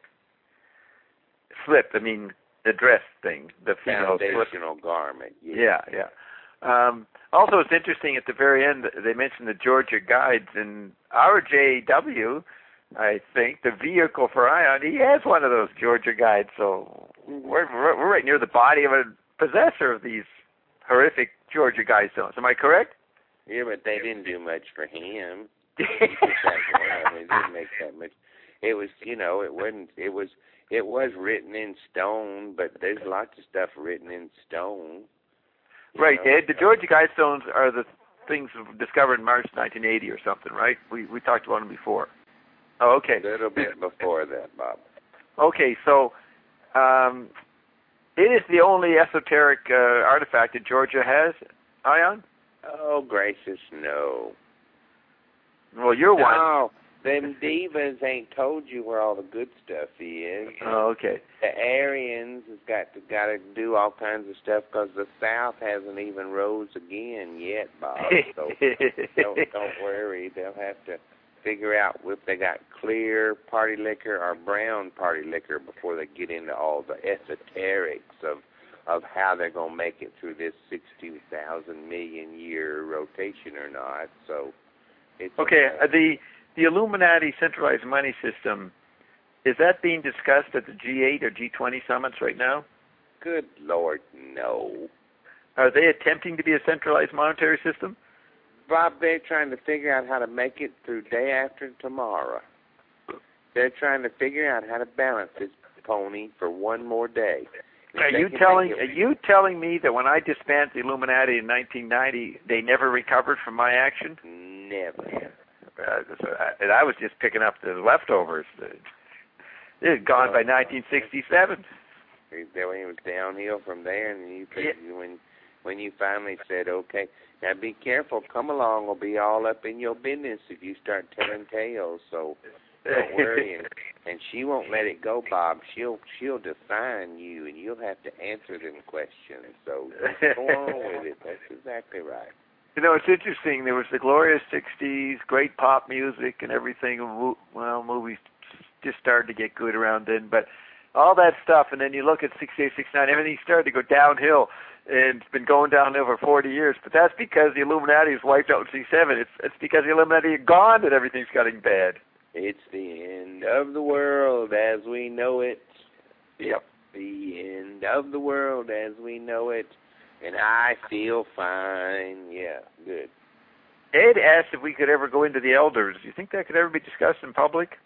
Slip, I mean, the dress thing, the female foundational garment. Yeah. Also, it's interesting at the very end, they mentioned the Georgia Guides, and our JW, I think, the vehicle for Ion, he has one of those Georgia Guides, so we're right near the body of a possessor of these horrific Georgia Guidestones. Am I correct? Yeah, but they didn't do much for him. They didn't make that much. It was, you know, it was written in stone, but there's lots of stuff written in stone. Right, Ed. The Georgia Guidestones are the things discovered in March 1980 or something, right? We talked about them before. Oh, okay. A little bit before that, Bob. Okay, so it is the only esoteric artifact that Georgia has, Ion? Oh, gracious, no. Well, you're one. No, them divas ain't told you where all the good stuff is. Oh, okay. The Aryans has got to do all kinds of stuff because the South hasn't even rose again yet, Bob. So don't worry. They'll have to figure out if they got clear party liquor or brown party liquor before they get into all the esoterics of how they're going to make it through this 60,000 million year rotation or not. So it's okay. The Illuminati centralized money system, is that being discussed at the G8 or G20 summits right now? Good Lord, no. Are they attempting to be a centralized monetary system? Bob, they're trying to figure out how to make it through day after tomorrow. They're trying to figure out how to balance this pony for one more day. Are you telling me that when I disbanded the Illuminati in 1990, they never recovered from my action? Never. And I was just picking up the leftovers. It had gone by 1967. It was downhill from there, and when you finally said, okay, now be careful, come along, will be all up in your business if you start telling tales, so don't worry. And she won't let it go, Bob. She'll define you, and you'll have to answer them questions. So just go on with it. That's exactly right. You know, it's interesting. There was the glorious 60s, great pop music and everything. Well, movies just started to get good around then. But all that stuff, and then you look at 68, 69, everything started to go downhill. And it's been going downhill for 40 years. But that's because the Illuminati was wiped out in 67. It's because the Illuminati are gone that everything's getting bad. It's the end of the world as we know it. Yep. The end of the world as we know it. And I feel fine. Yeah, good. Ed asked if we could ever go into the elders. Do you think that could ever be discussed in public?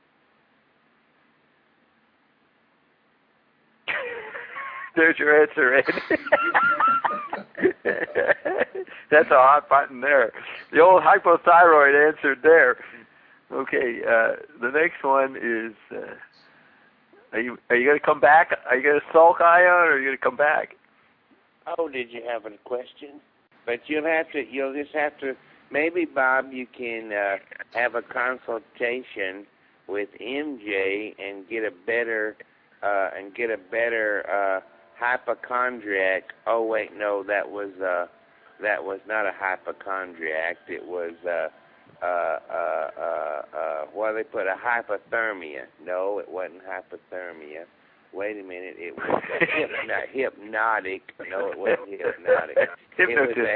There's your answer, Ed. That's a hot button there. The old hypothyroid answered there. Okay, the next one is, are you going to come back? Are you going to sulk, Ion, or are you going to come back? Oh, did you have a question? But you'll just have to, maybe, Bob, you can have a consultation with MJ and get a better hypochondriac. Oh wait, no, that was not a hypochondriac. It was they put a hypothermia. No, it wasn't hypothermia. Wait a minute, it was hypnotic. No, it wasn't hypnotic. It was a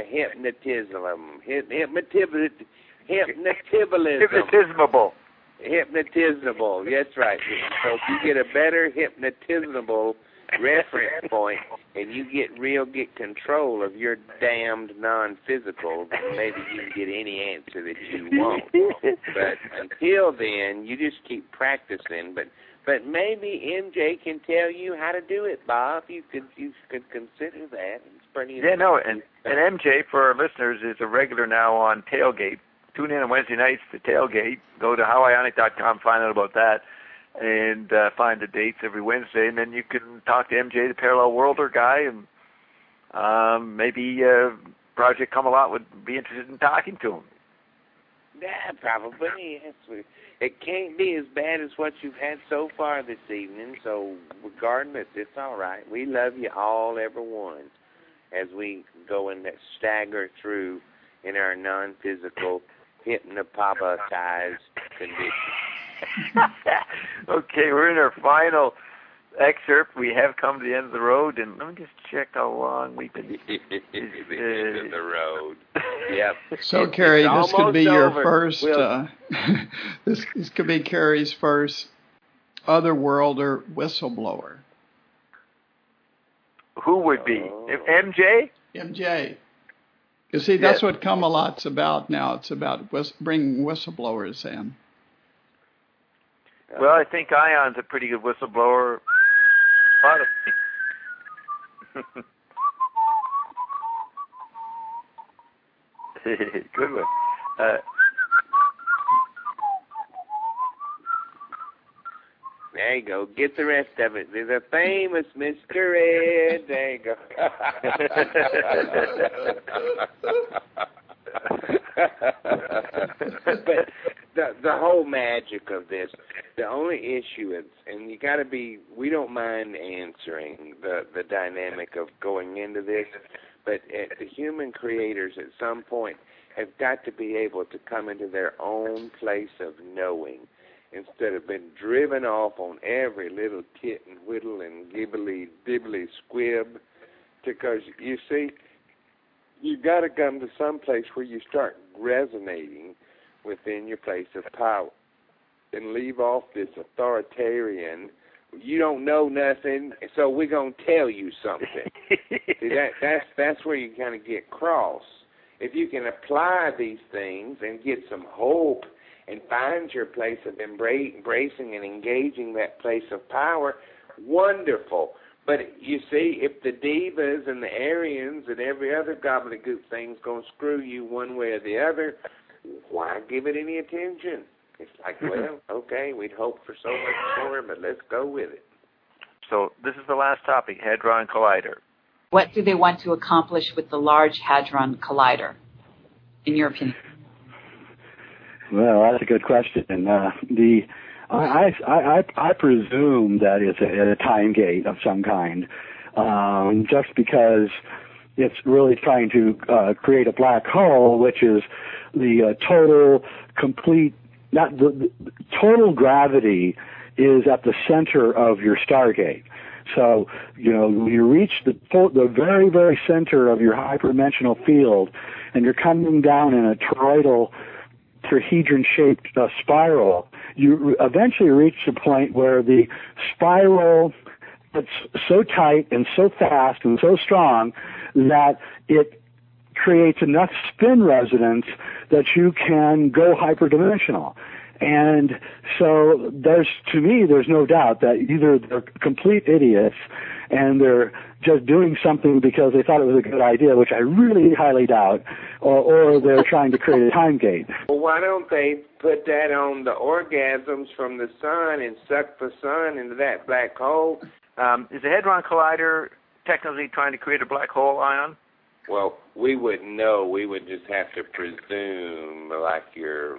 hypnotismable. That's right. So if you get a better hypnotismable reference point and you get control of your damned non-physical, then maybe you can get any answer that you want. But until then, you just keep practicing. But maybe MJ can tell you how to do it, Bob. You could consider that. It's pretty. Yeah, no, and MJ for our listeners is a regular now on Tailgate. Tune in on Wednesday nights to Tailgate. Go to howionic.com, find out about that, and find the dates every Wednesday. And then you can talk to MJ, the Parallel Worlder guy, and maybe Project Come-A-Lot would be interested in talking to him. Yeah, probably. Yes. It can't be as bad as what you've had so far this evening, so regardless, it's all right. We love you all, everyone, as we go and stagger through in our non-physical, hypnopopatized condition. Okay, we're in our final excerpt. We have come to the end of the road, and let me just check how long we've been. The end of the road. Yep. So, Carrie, this could be your first. This could be Carrie's first otherworlder whistleblower. Who would be? MJ? MJ. You see, that's what Come-A-Lot's about now. It's about bringing whistleblowers in. Well, I think Ion's a pretty good whistleblower. Good one. There you go. Get the rest of it. There's a famous Mr. Ed. There you go. But the whole magic of this, the only issue is, and you got to be, we don't mind answering the dynamic of going into this, but the human creators at some point have got to be able to come into their own place of knowing instead of being driven off on every little tit and whittle and gibbly dibbly squib. Because, you see, you got to come to some place where you start resonating within your place of power and leave off this authoritarian, you don't know nothing, so we're going to tell you something. See, that's where you kind of get cross. If you can apply these things and get some hope and find your place of embracing and engaging that place of power, wonderful. But you see, if the divas and the Aryans and every other gobbledygook thing's going to screw you one way or the other, why give it any attention? It's like, well, okay, we'd hoped for so much more, but let's go with it. So this is the last topic, Hadron Collider. What do they want to accomplish with the Large Hadron Collider, in your opinion? Well, that's a good question. I presume that it's a time gate of some kind, just because it's really trying to create a black hole, which is the total, complete, not the total gravity is at the center of your Stargate. So, you reach the very, very center of your hyperdimensional field, and you're coming down in a toroidal, tetrahedron-shaped spiral you eventually reach a point where the spiral gets so tight and so fast and so strong that it creates enough spin resonance that you can go hyperdimensional. And so to me, there's no doubt that either they're complete idiots and they're just doing something because they thought it was a good idea, which I really highly doubt, or they're trying to create a time gate. Well, why don't they put that on the orgasms from the sun and suck the sun into that black hole? Is the Hadron Collider technically trying to create a black hole, Ion? Well, we wouldn't know. We would just have to presume, like your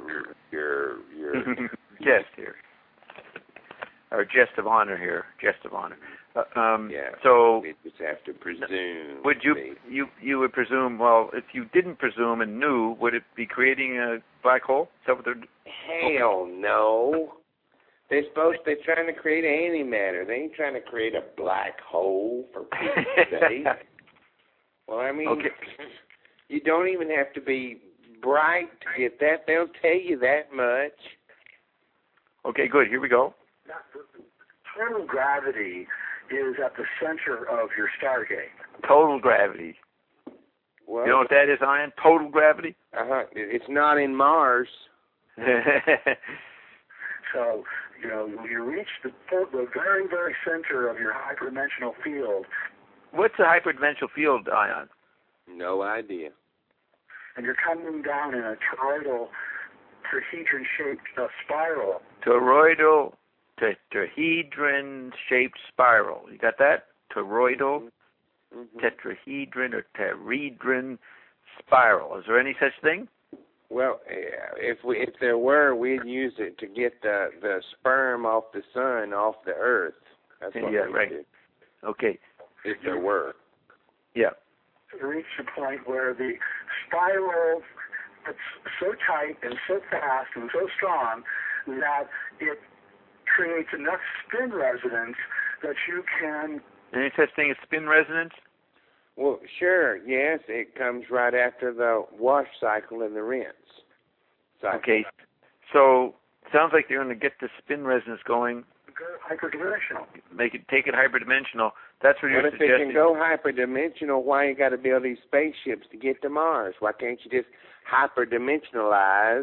jest here, or jest of honor here, jest of honor. Yeah. So we just have to presume. Would you would presume? Well, if you didn't presume and knew, would it be creating a black hole? Is that what they're? Hell no. They're trying to create antimatter. They ain't trying to create a black hole, for Pete's sake. Well, I mean, okay. You don't even have to be bright to get that. They'll tell you that much. Okay, good. Here we go. Total gravity is at the center of your Stargate. Total gravity. Well, you know what that is, Ian? Total gravity? It's not in Mars. So, you reach the very, very center of your hyperdimensional field. What's a hyperdimensional field, Ion? No idea. And you're coming down in a toroidal, tetrahedron-shaped spiral. Toroidal, tetrahedron-shaped spiral. You got that? Toroidal, tetrahedron, or pteridron spiral. Is there any such thing? Well, if there were, we'd use it to get the sperm off the sun, off the earth. That's what we right. do. Okay. If there were. Yeah. You reach a point where the spiral gets so tight and so fast and so strong that it creates enough spin resonance that you can... Any such thing as spin resonance? Well, sure, yes. It comes right after the wash cycle and the rinse cycle. Okay. So, sounds like they're going to get the spin resonance going. Go hyperdimensional. Take it hyperdimensional. That's what you're suggesting. If it can go hyperdimensional, why you got to build these spaceships to get to Mars? Why can't you just hyperdimensionalize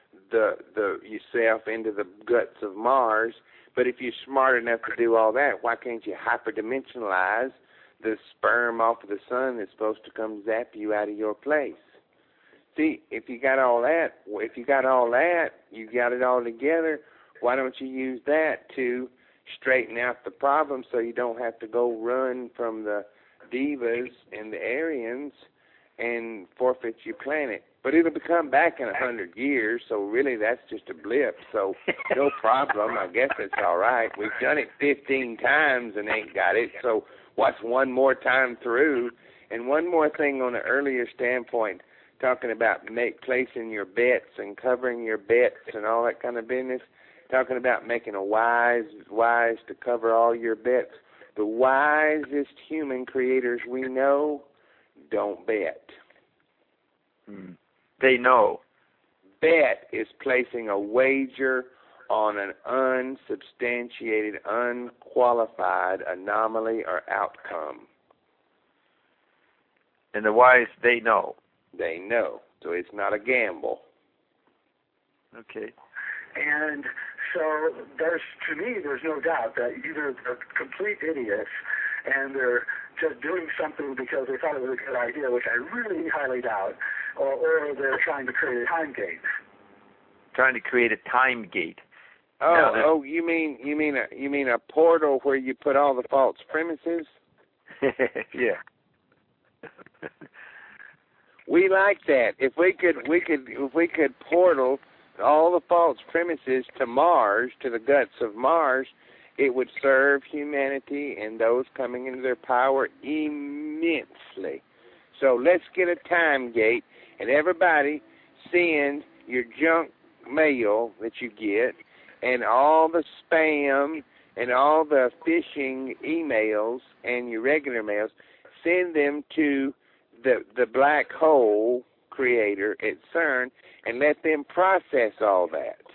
yourself into the guts of Mars? But if you're smart enough to do all that, why can't you hyperdimensionalize the sperm off of the sun that's supposed to come zap you out of your place? See, if you got all that, you got it all together. Why don't you use that to straighten out the problem so you don't have to go run from the divas and the Aryans and forfeit your planet? But it'll come back in 100 years, so really that's just a blip. So no problem. I guess it's all right. We've done it 15 times and ain't got it. So what's one more time through? And one more thing on an earlier standpoint, talking about placing your bets and covering your bets and all that kind of business. Talking about making a wise to cover all your bets. The wisest human creators we know don't bet. They know. Bet is placing a wager on an unsubstantiated, unqualified anomaly or outcome. And the wise, they know. They know. So it's not a gamble. Okay. And so there's no doubt that either they're complete idiots and they're just doing something because they thought it was a good idea, which I really highly doubt, or they're trying to create a time gate. Trying to create a time gate. You mean a portal where you put all the false premises? Yeah. We like that. If we could portal all the false premises to Mars, to the guts of Mars, it would serve humanity and those coming into their power immensely. So let's get a time gate, and everybody send your junk mail that you get and all the spam and all the phishing emails and your regular mails, send them to the black hole creator at CERN and let them process all that.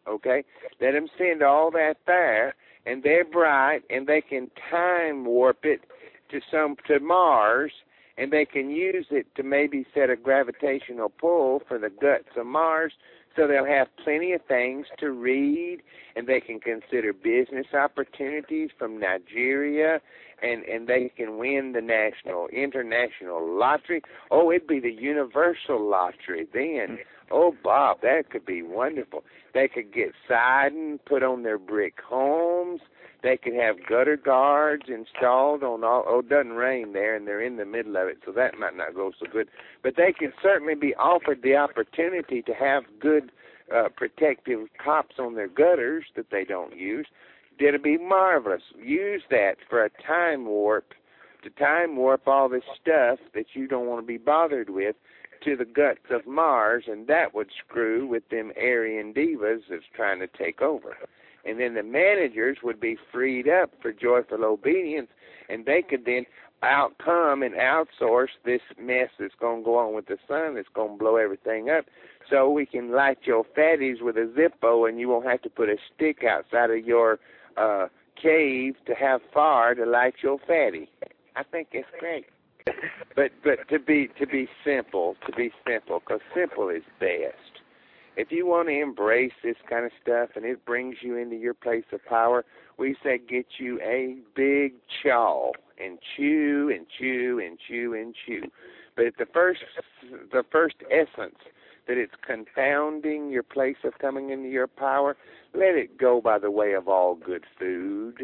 okay? Let them send all that there, and they're bright, and they can time warp it to Mars, and they can use it to maybe set a gravitational pull for the guts of Mars, so they'll have plenty of things to read, and they can consider business opportunities from Nigeria, and they can win the international lottery. Oh, it'd be the universal lottery then. Oh, Bob, that could be wonderful. They could get siding put on their brick homes. They could have gutter guards installed on all. Oh, it doesn't rain there, and they're in the middle of it, so that might not go so good. But they can certainly be offered the opportunity to have good protective tops on their gutters that they don't use. It'd be marvelous. Use that for a time warp, to time warp all this stuff that you don't want to be bothered with to the guts of Mars, and that would screw with them Aryan divas that's trying to take over. And then the managers would be freed up for joyful obedience, and they could then outcome and outsource this mess that's going to go on with the sun that's going to blow everything up, so we can light your fatties with a Zippo, and you won't have to put a stick outside of your cave to have fire to light your fatty. I think it's great. But to be simple, because simple is best. If you want to embrace this kind of stuff and it brings you into your place of power, we say get you a big chaw and chew and chew and chew and chew. But at the first essence that it's confounding your place of coming into your power, let it go by the way of all good food.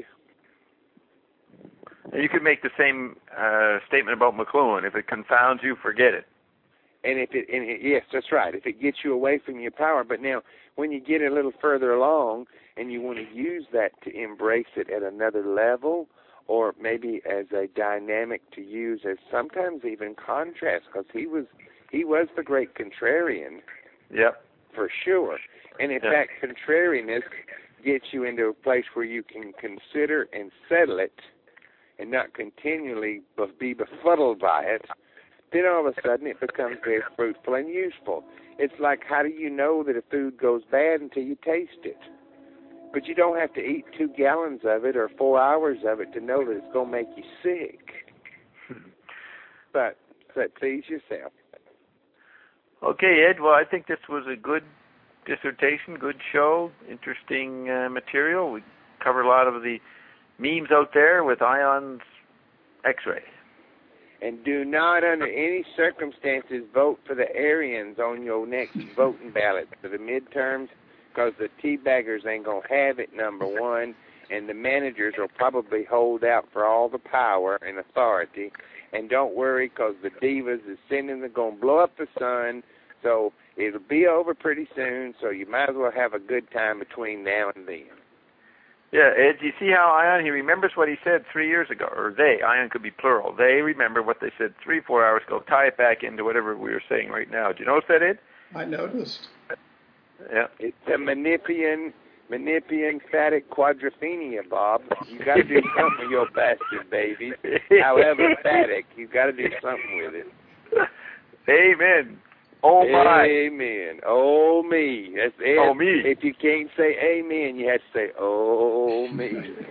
You could make the same statement about McLuhan. If it confounds you, forget it. And yes, that's right. If it gets you away from your power. But now, when you get a little further along and you want to use that to embrace it at another level, or maybe as a dynamic to use as sometimes even contrast, because he was the great contrarian. Yep. For sure. And in fact, contrariness gets you into a place where you can consider and settle it, and not continually be befuddled by it. Then all of a sudden it becomes very fruitful and useful. It's like, how do you know that a food goes bad until you taste it? But you don't have to eat 2 gallons of it or 4 hours of it to know that it's going to make you sick. But please yourself. Okay, Ed, well, I think this was a good dissertation, good show, interesting material. We covered a lot of the memes out there with Ion's X-ray. And do not, under any circumstances, vote for the Aryans on your next voting ballot for the midterms, because the teabaggers ain't going to have it, number one, and the managers will probably hold out for all the power and authority. And don't worry, because the divas is going to blow up the sun, so it'll be over pretty soon, so you might as well have a good time between now and then. Yeah, Ed, do you see how Ion, he remembers what he said 3 years ago, or they, Ion could be plural. They remember what they said 3-4 hours ago, tie it back into whatever we were saying right now. Do you notice that, Ed? I noticed. Yeah. It's a Menippean phatic quadrophenia, Bob. You got to do something with your bastard babies. However phatic, you got to do something with it. Amen. Oh, my. Amen. Oh, me. That's it. Oh, me. If you can't say amen, you have to say, oh, me.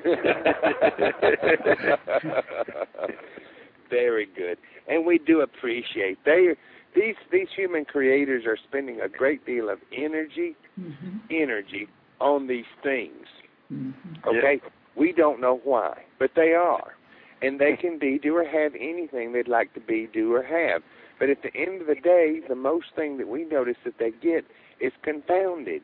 Very good. And we do appreciate. These human creators are spending a great deal of energy on these things. Okay? Yeah. We don't know why, but they are. And they can be, do, or have anything they'd like to be, do, or have. But at the end of the day, the most thing that we notice that they get is confounded.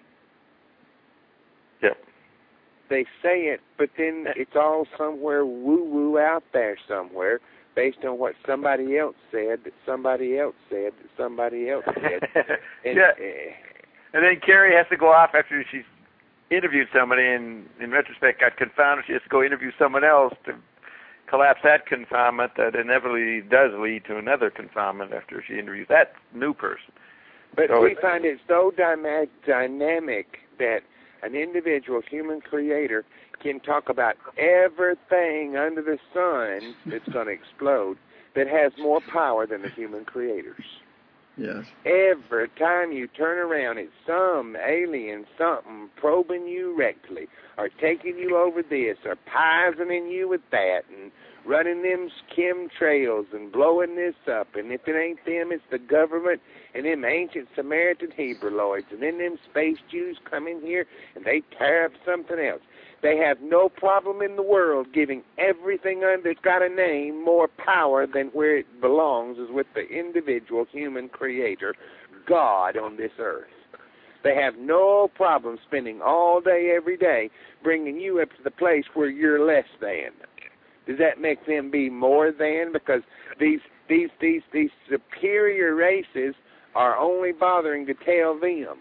Yep. They say it, but then it's all somewhere woo-woo out there somewhere based on what somebody else said, that somebody else said, that somebody else said. And, and then Carrie has to go off after she's interviewed somebody and, in retrospect, got confounded. She has to go interview someone else to collapse that confoundment that inevitably does lead to another confoundment after she interviews that new person. But so we find it so dynamic that an individual human creator can talk about everything under the sun that's going to explode that has more power than the human creators. Yes. Every time you turn around, it's some alien something probing you rectally, or taking you over this, or poisoning you with that, and running them chemtrails and blowing this up. And if it ain't them, it's the government and them ancient Samaritan Hebrewoids. And then them space Jews come in here and they tear up something else. They have no problem in the world giving everything that's got a name more power than where it belongs, is with the individual human creator, God, on this earth. They have no problem spending all day, every day, bringing you up to the place where you're less than. Does that make them be more than? Because these superior races are only bothering to tell them.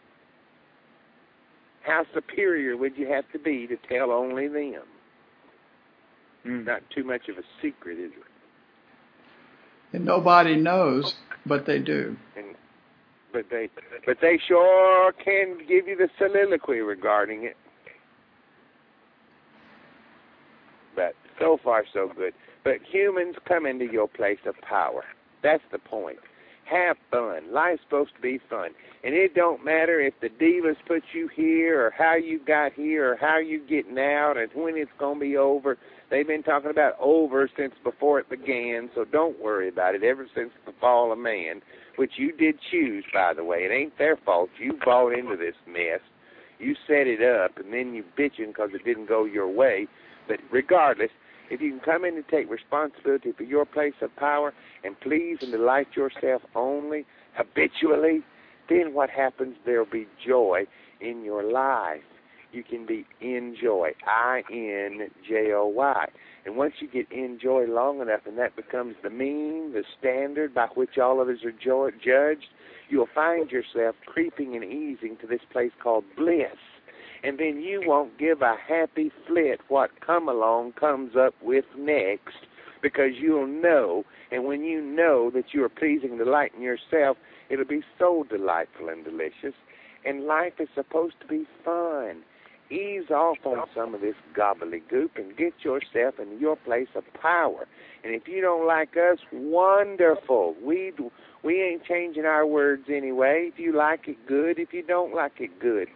How superior would you have to be to tell only them? Not too much of a secret, is it? And nobody knows, but they do. But they sure can give you the soliloquy regarding it. But so far, so good. But humans, come into your place of power. That's the point. Have fun. Life's supposed to be fun. And it don't matter if the divas put you here, or how you got here, or how you getting out, and when it's going to be over. They've been talking about over since before it began, so don't worry about it, ever since the fall of man, which you did choose, by the way. It ain't their fault. You bought into this mess. You set it up, and then you bitching because it didn't go your way. But regardless, if you can come in and take responsibility for your place of power and please and delight yourself only, habitually, then what happens? There'll be joy in your life. You can be in joy, I-N-J-O-Y. And once you get in joy long enough and that becomes the mean, the standard by which all others are judged, you'll find yourself creeping and easing to this place called bliss. And then you won't give a happy flit what come along comes up with next, because you'll know, and when you know that you are pleasing and delighting yourself, it'll be so delightful and delicious. And life is supposed to be fun. Ease off on some of this gobbledygook and get yourself in your place of power. And if you don't like us, wonderful. We ain't changing our words anyway. If you like it, good. If you don't like it, good.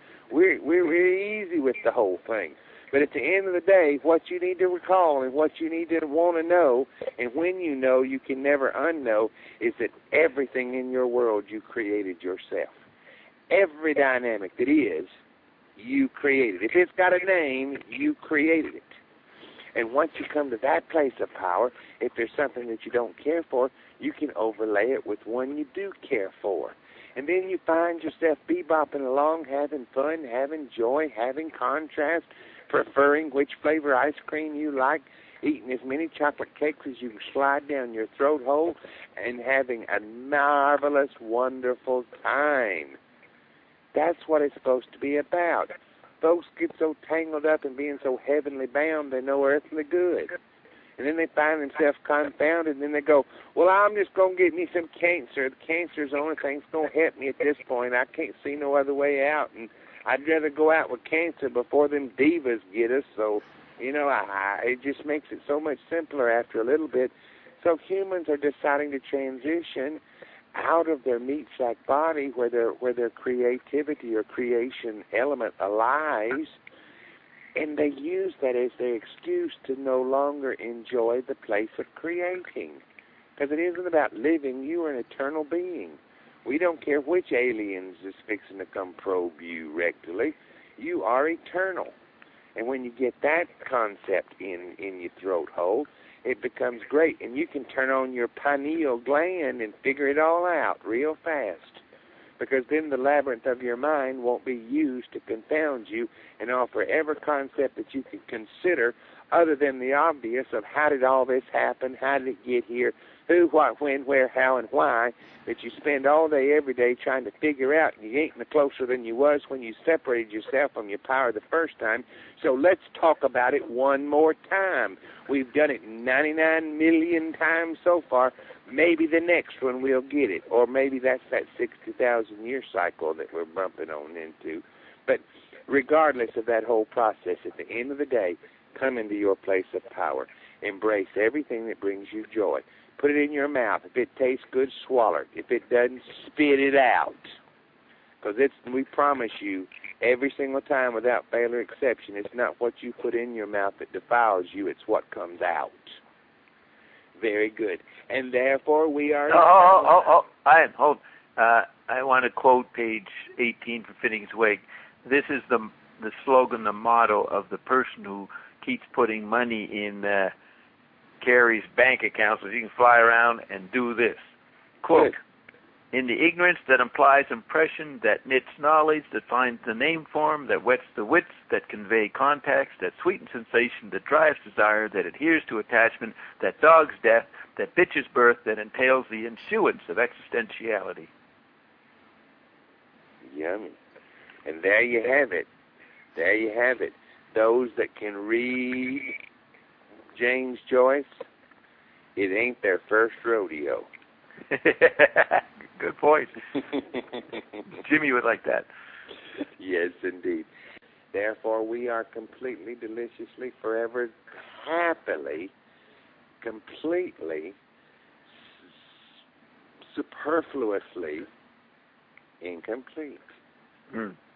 We're easy with the whole thing. But at the end of the day, what you need to recall and what you need to want to know, and when you know you can never unknow, is that everything in your world you created yourself. Every dynamic that is, you created. If it's got a name, you created it. And once you come to that place of power, if there's something that you don't care for, you can overlay it with one you do care for. And then you find yourself bebopping along, having fun, having joy, having contrast, preferring which flavor ice cream you like, eating as many chocolate cakes as you can slide down your throat hole, and having a marvelous, wonderful time. That's what it's supposed to be about. Folks get so tangled up in being so heavenly bound, they're no earthly good. And then they find themselves confounded, and then they go, well, I'm just going to get me some cancer. The cancer's the only thing that's going to help me at this point. I can't see no other way out, and I'd rather go out with cancer before them divas get us. So, you know, it just makes it so much simpler after a little bit. So humans are deciding to transition out of their meat sack body where their creativity or creation element lies, and they use that as their excuse to no longer enjoy the place of creating. Because it isn't about living. You are an eternal being. We don't care which aliens is fixing to come probe you rectally. You are eternal. And when you get that concept in your throat hole, it becomes great. And you can turn on your pineal gland and figure it all out real fast. Because then the labyrinth of your mind won't be used to confound you and offer every concept that you can consider other than the obvious of how did all this happen, how did it get here, who, what, when, where, how, and why, that you spend all day, every day trying to figure out, and you ain't no closer than you was when you separated yourself from your power the first time. So let's talk about it one more time. We've done it 99 million times so far. Maybe the next one we'll get it, or maybe that's that 60,000-year cycle that we're bumping on into. But regardless of that whole process, at the end of the day, come into your place of power. Embrace everything that brings you joy. Put it in your mouth. If it tastes good, swallow it. If it doesn't, spit it out. Because we promise you, every single time without fail or exception, it's not what you put in your mouth that defiles you, it's what comes out. Very good. And therefore we are... Ian, hold. I want to quote page 18 from Finnegans Wake. This is the slogan, the motto of the person who keeps putting money in Carrie's bank account so she can fly around and do this. Quote, in the ignorance that implies impression, that knits knowledge, that finds the name form, that whets the wits, that convey context, that sweetens sensation, that drives desire, that adheres to attachment, that dogs death, that bitches birth, that entails the ensuance of existentiality. Yummy. And there you have it. There you have it. Those that can read James Joyce, it ain't their first rodeo. Good point. Jimmy would like that. Yes, indeed. Therefore, we are completely, deliciously, forever, happily, completely, superfluously incomplete.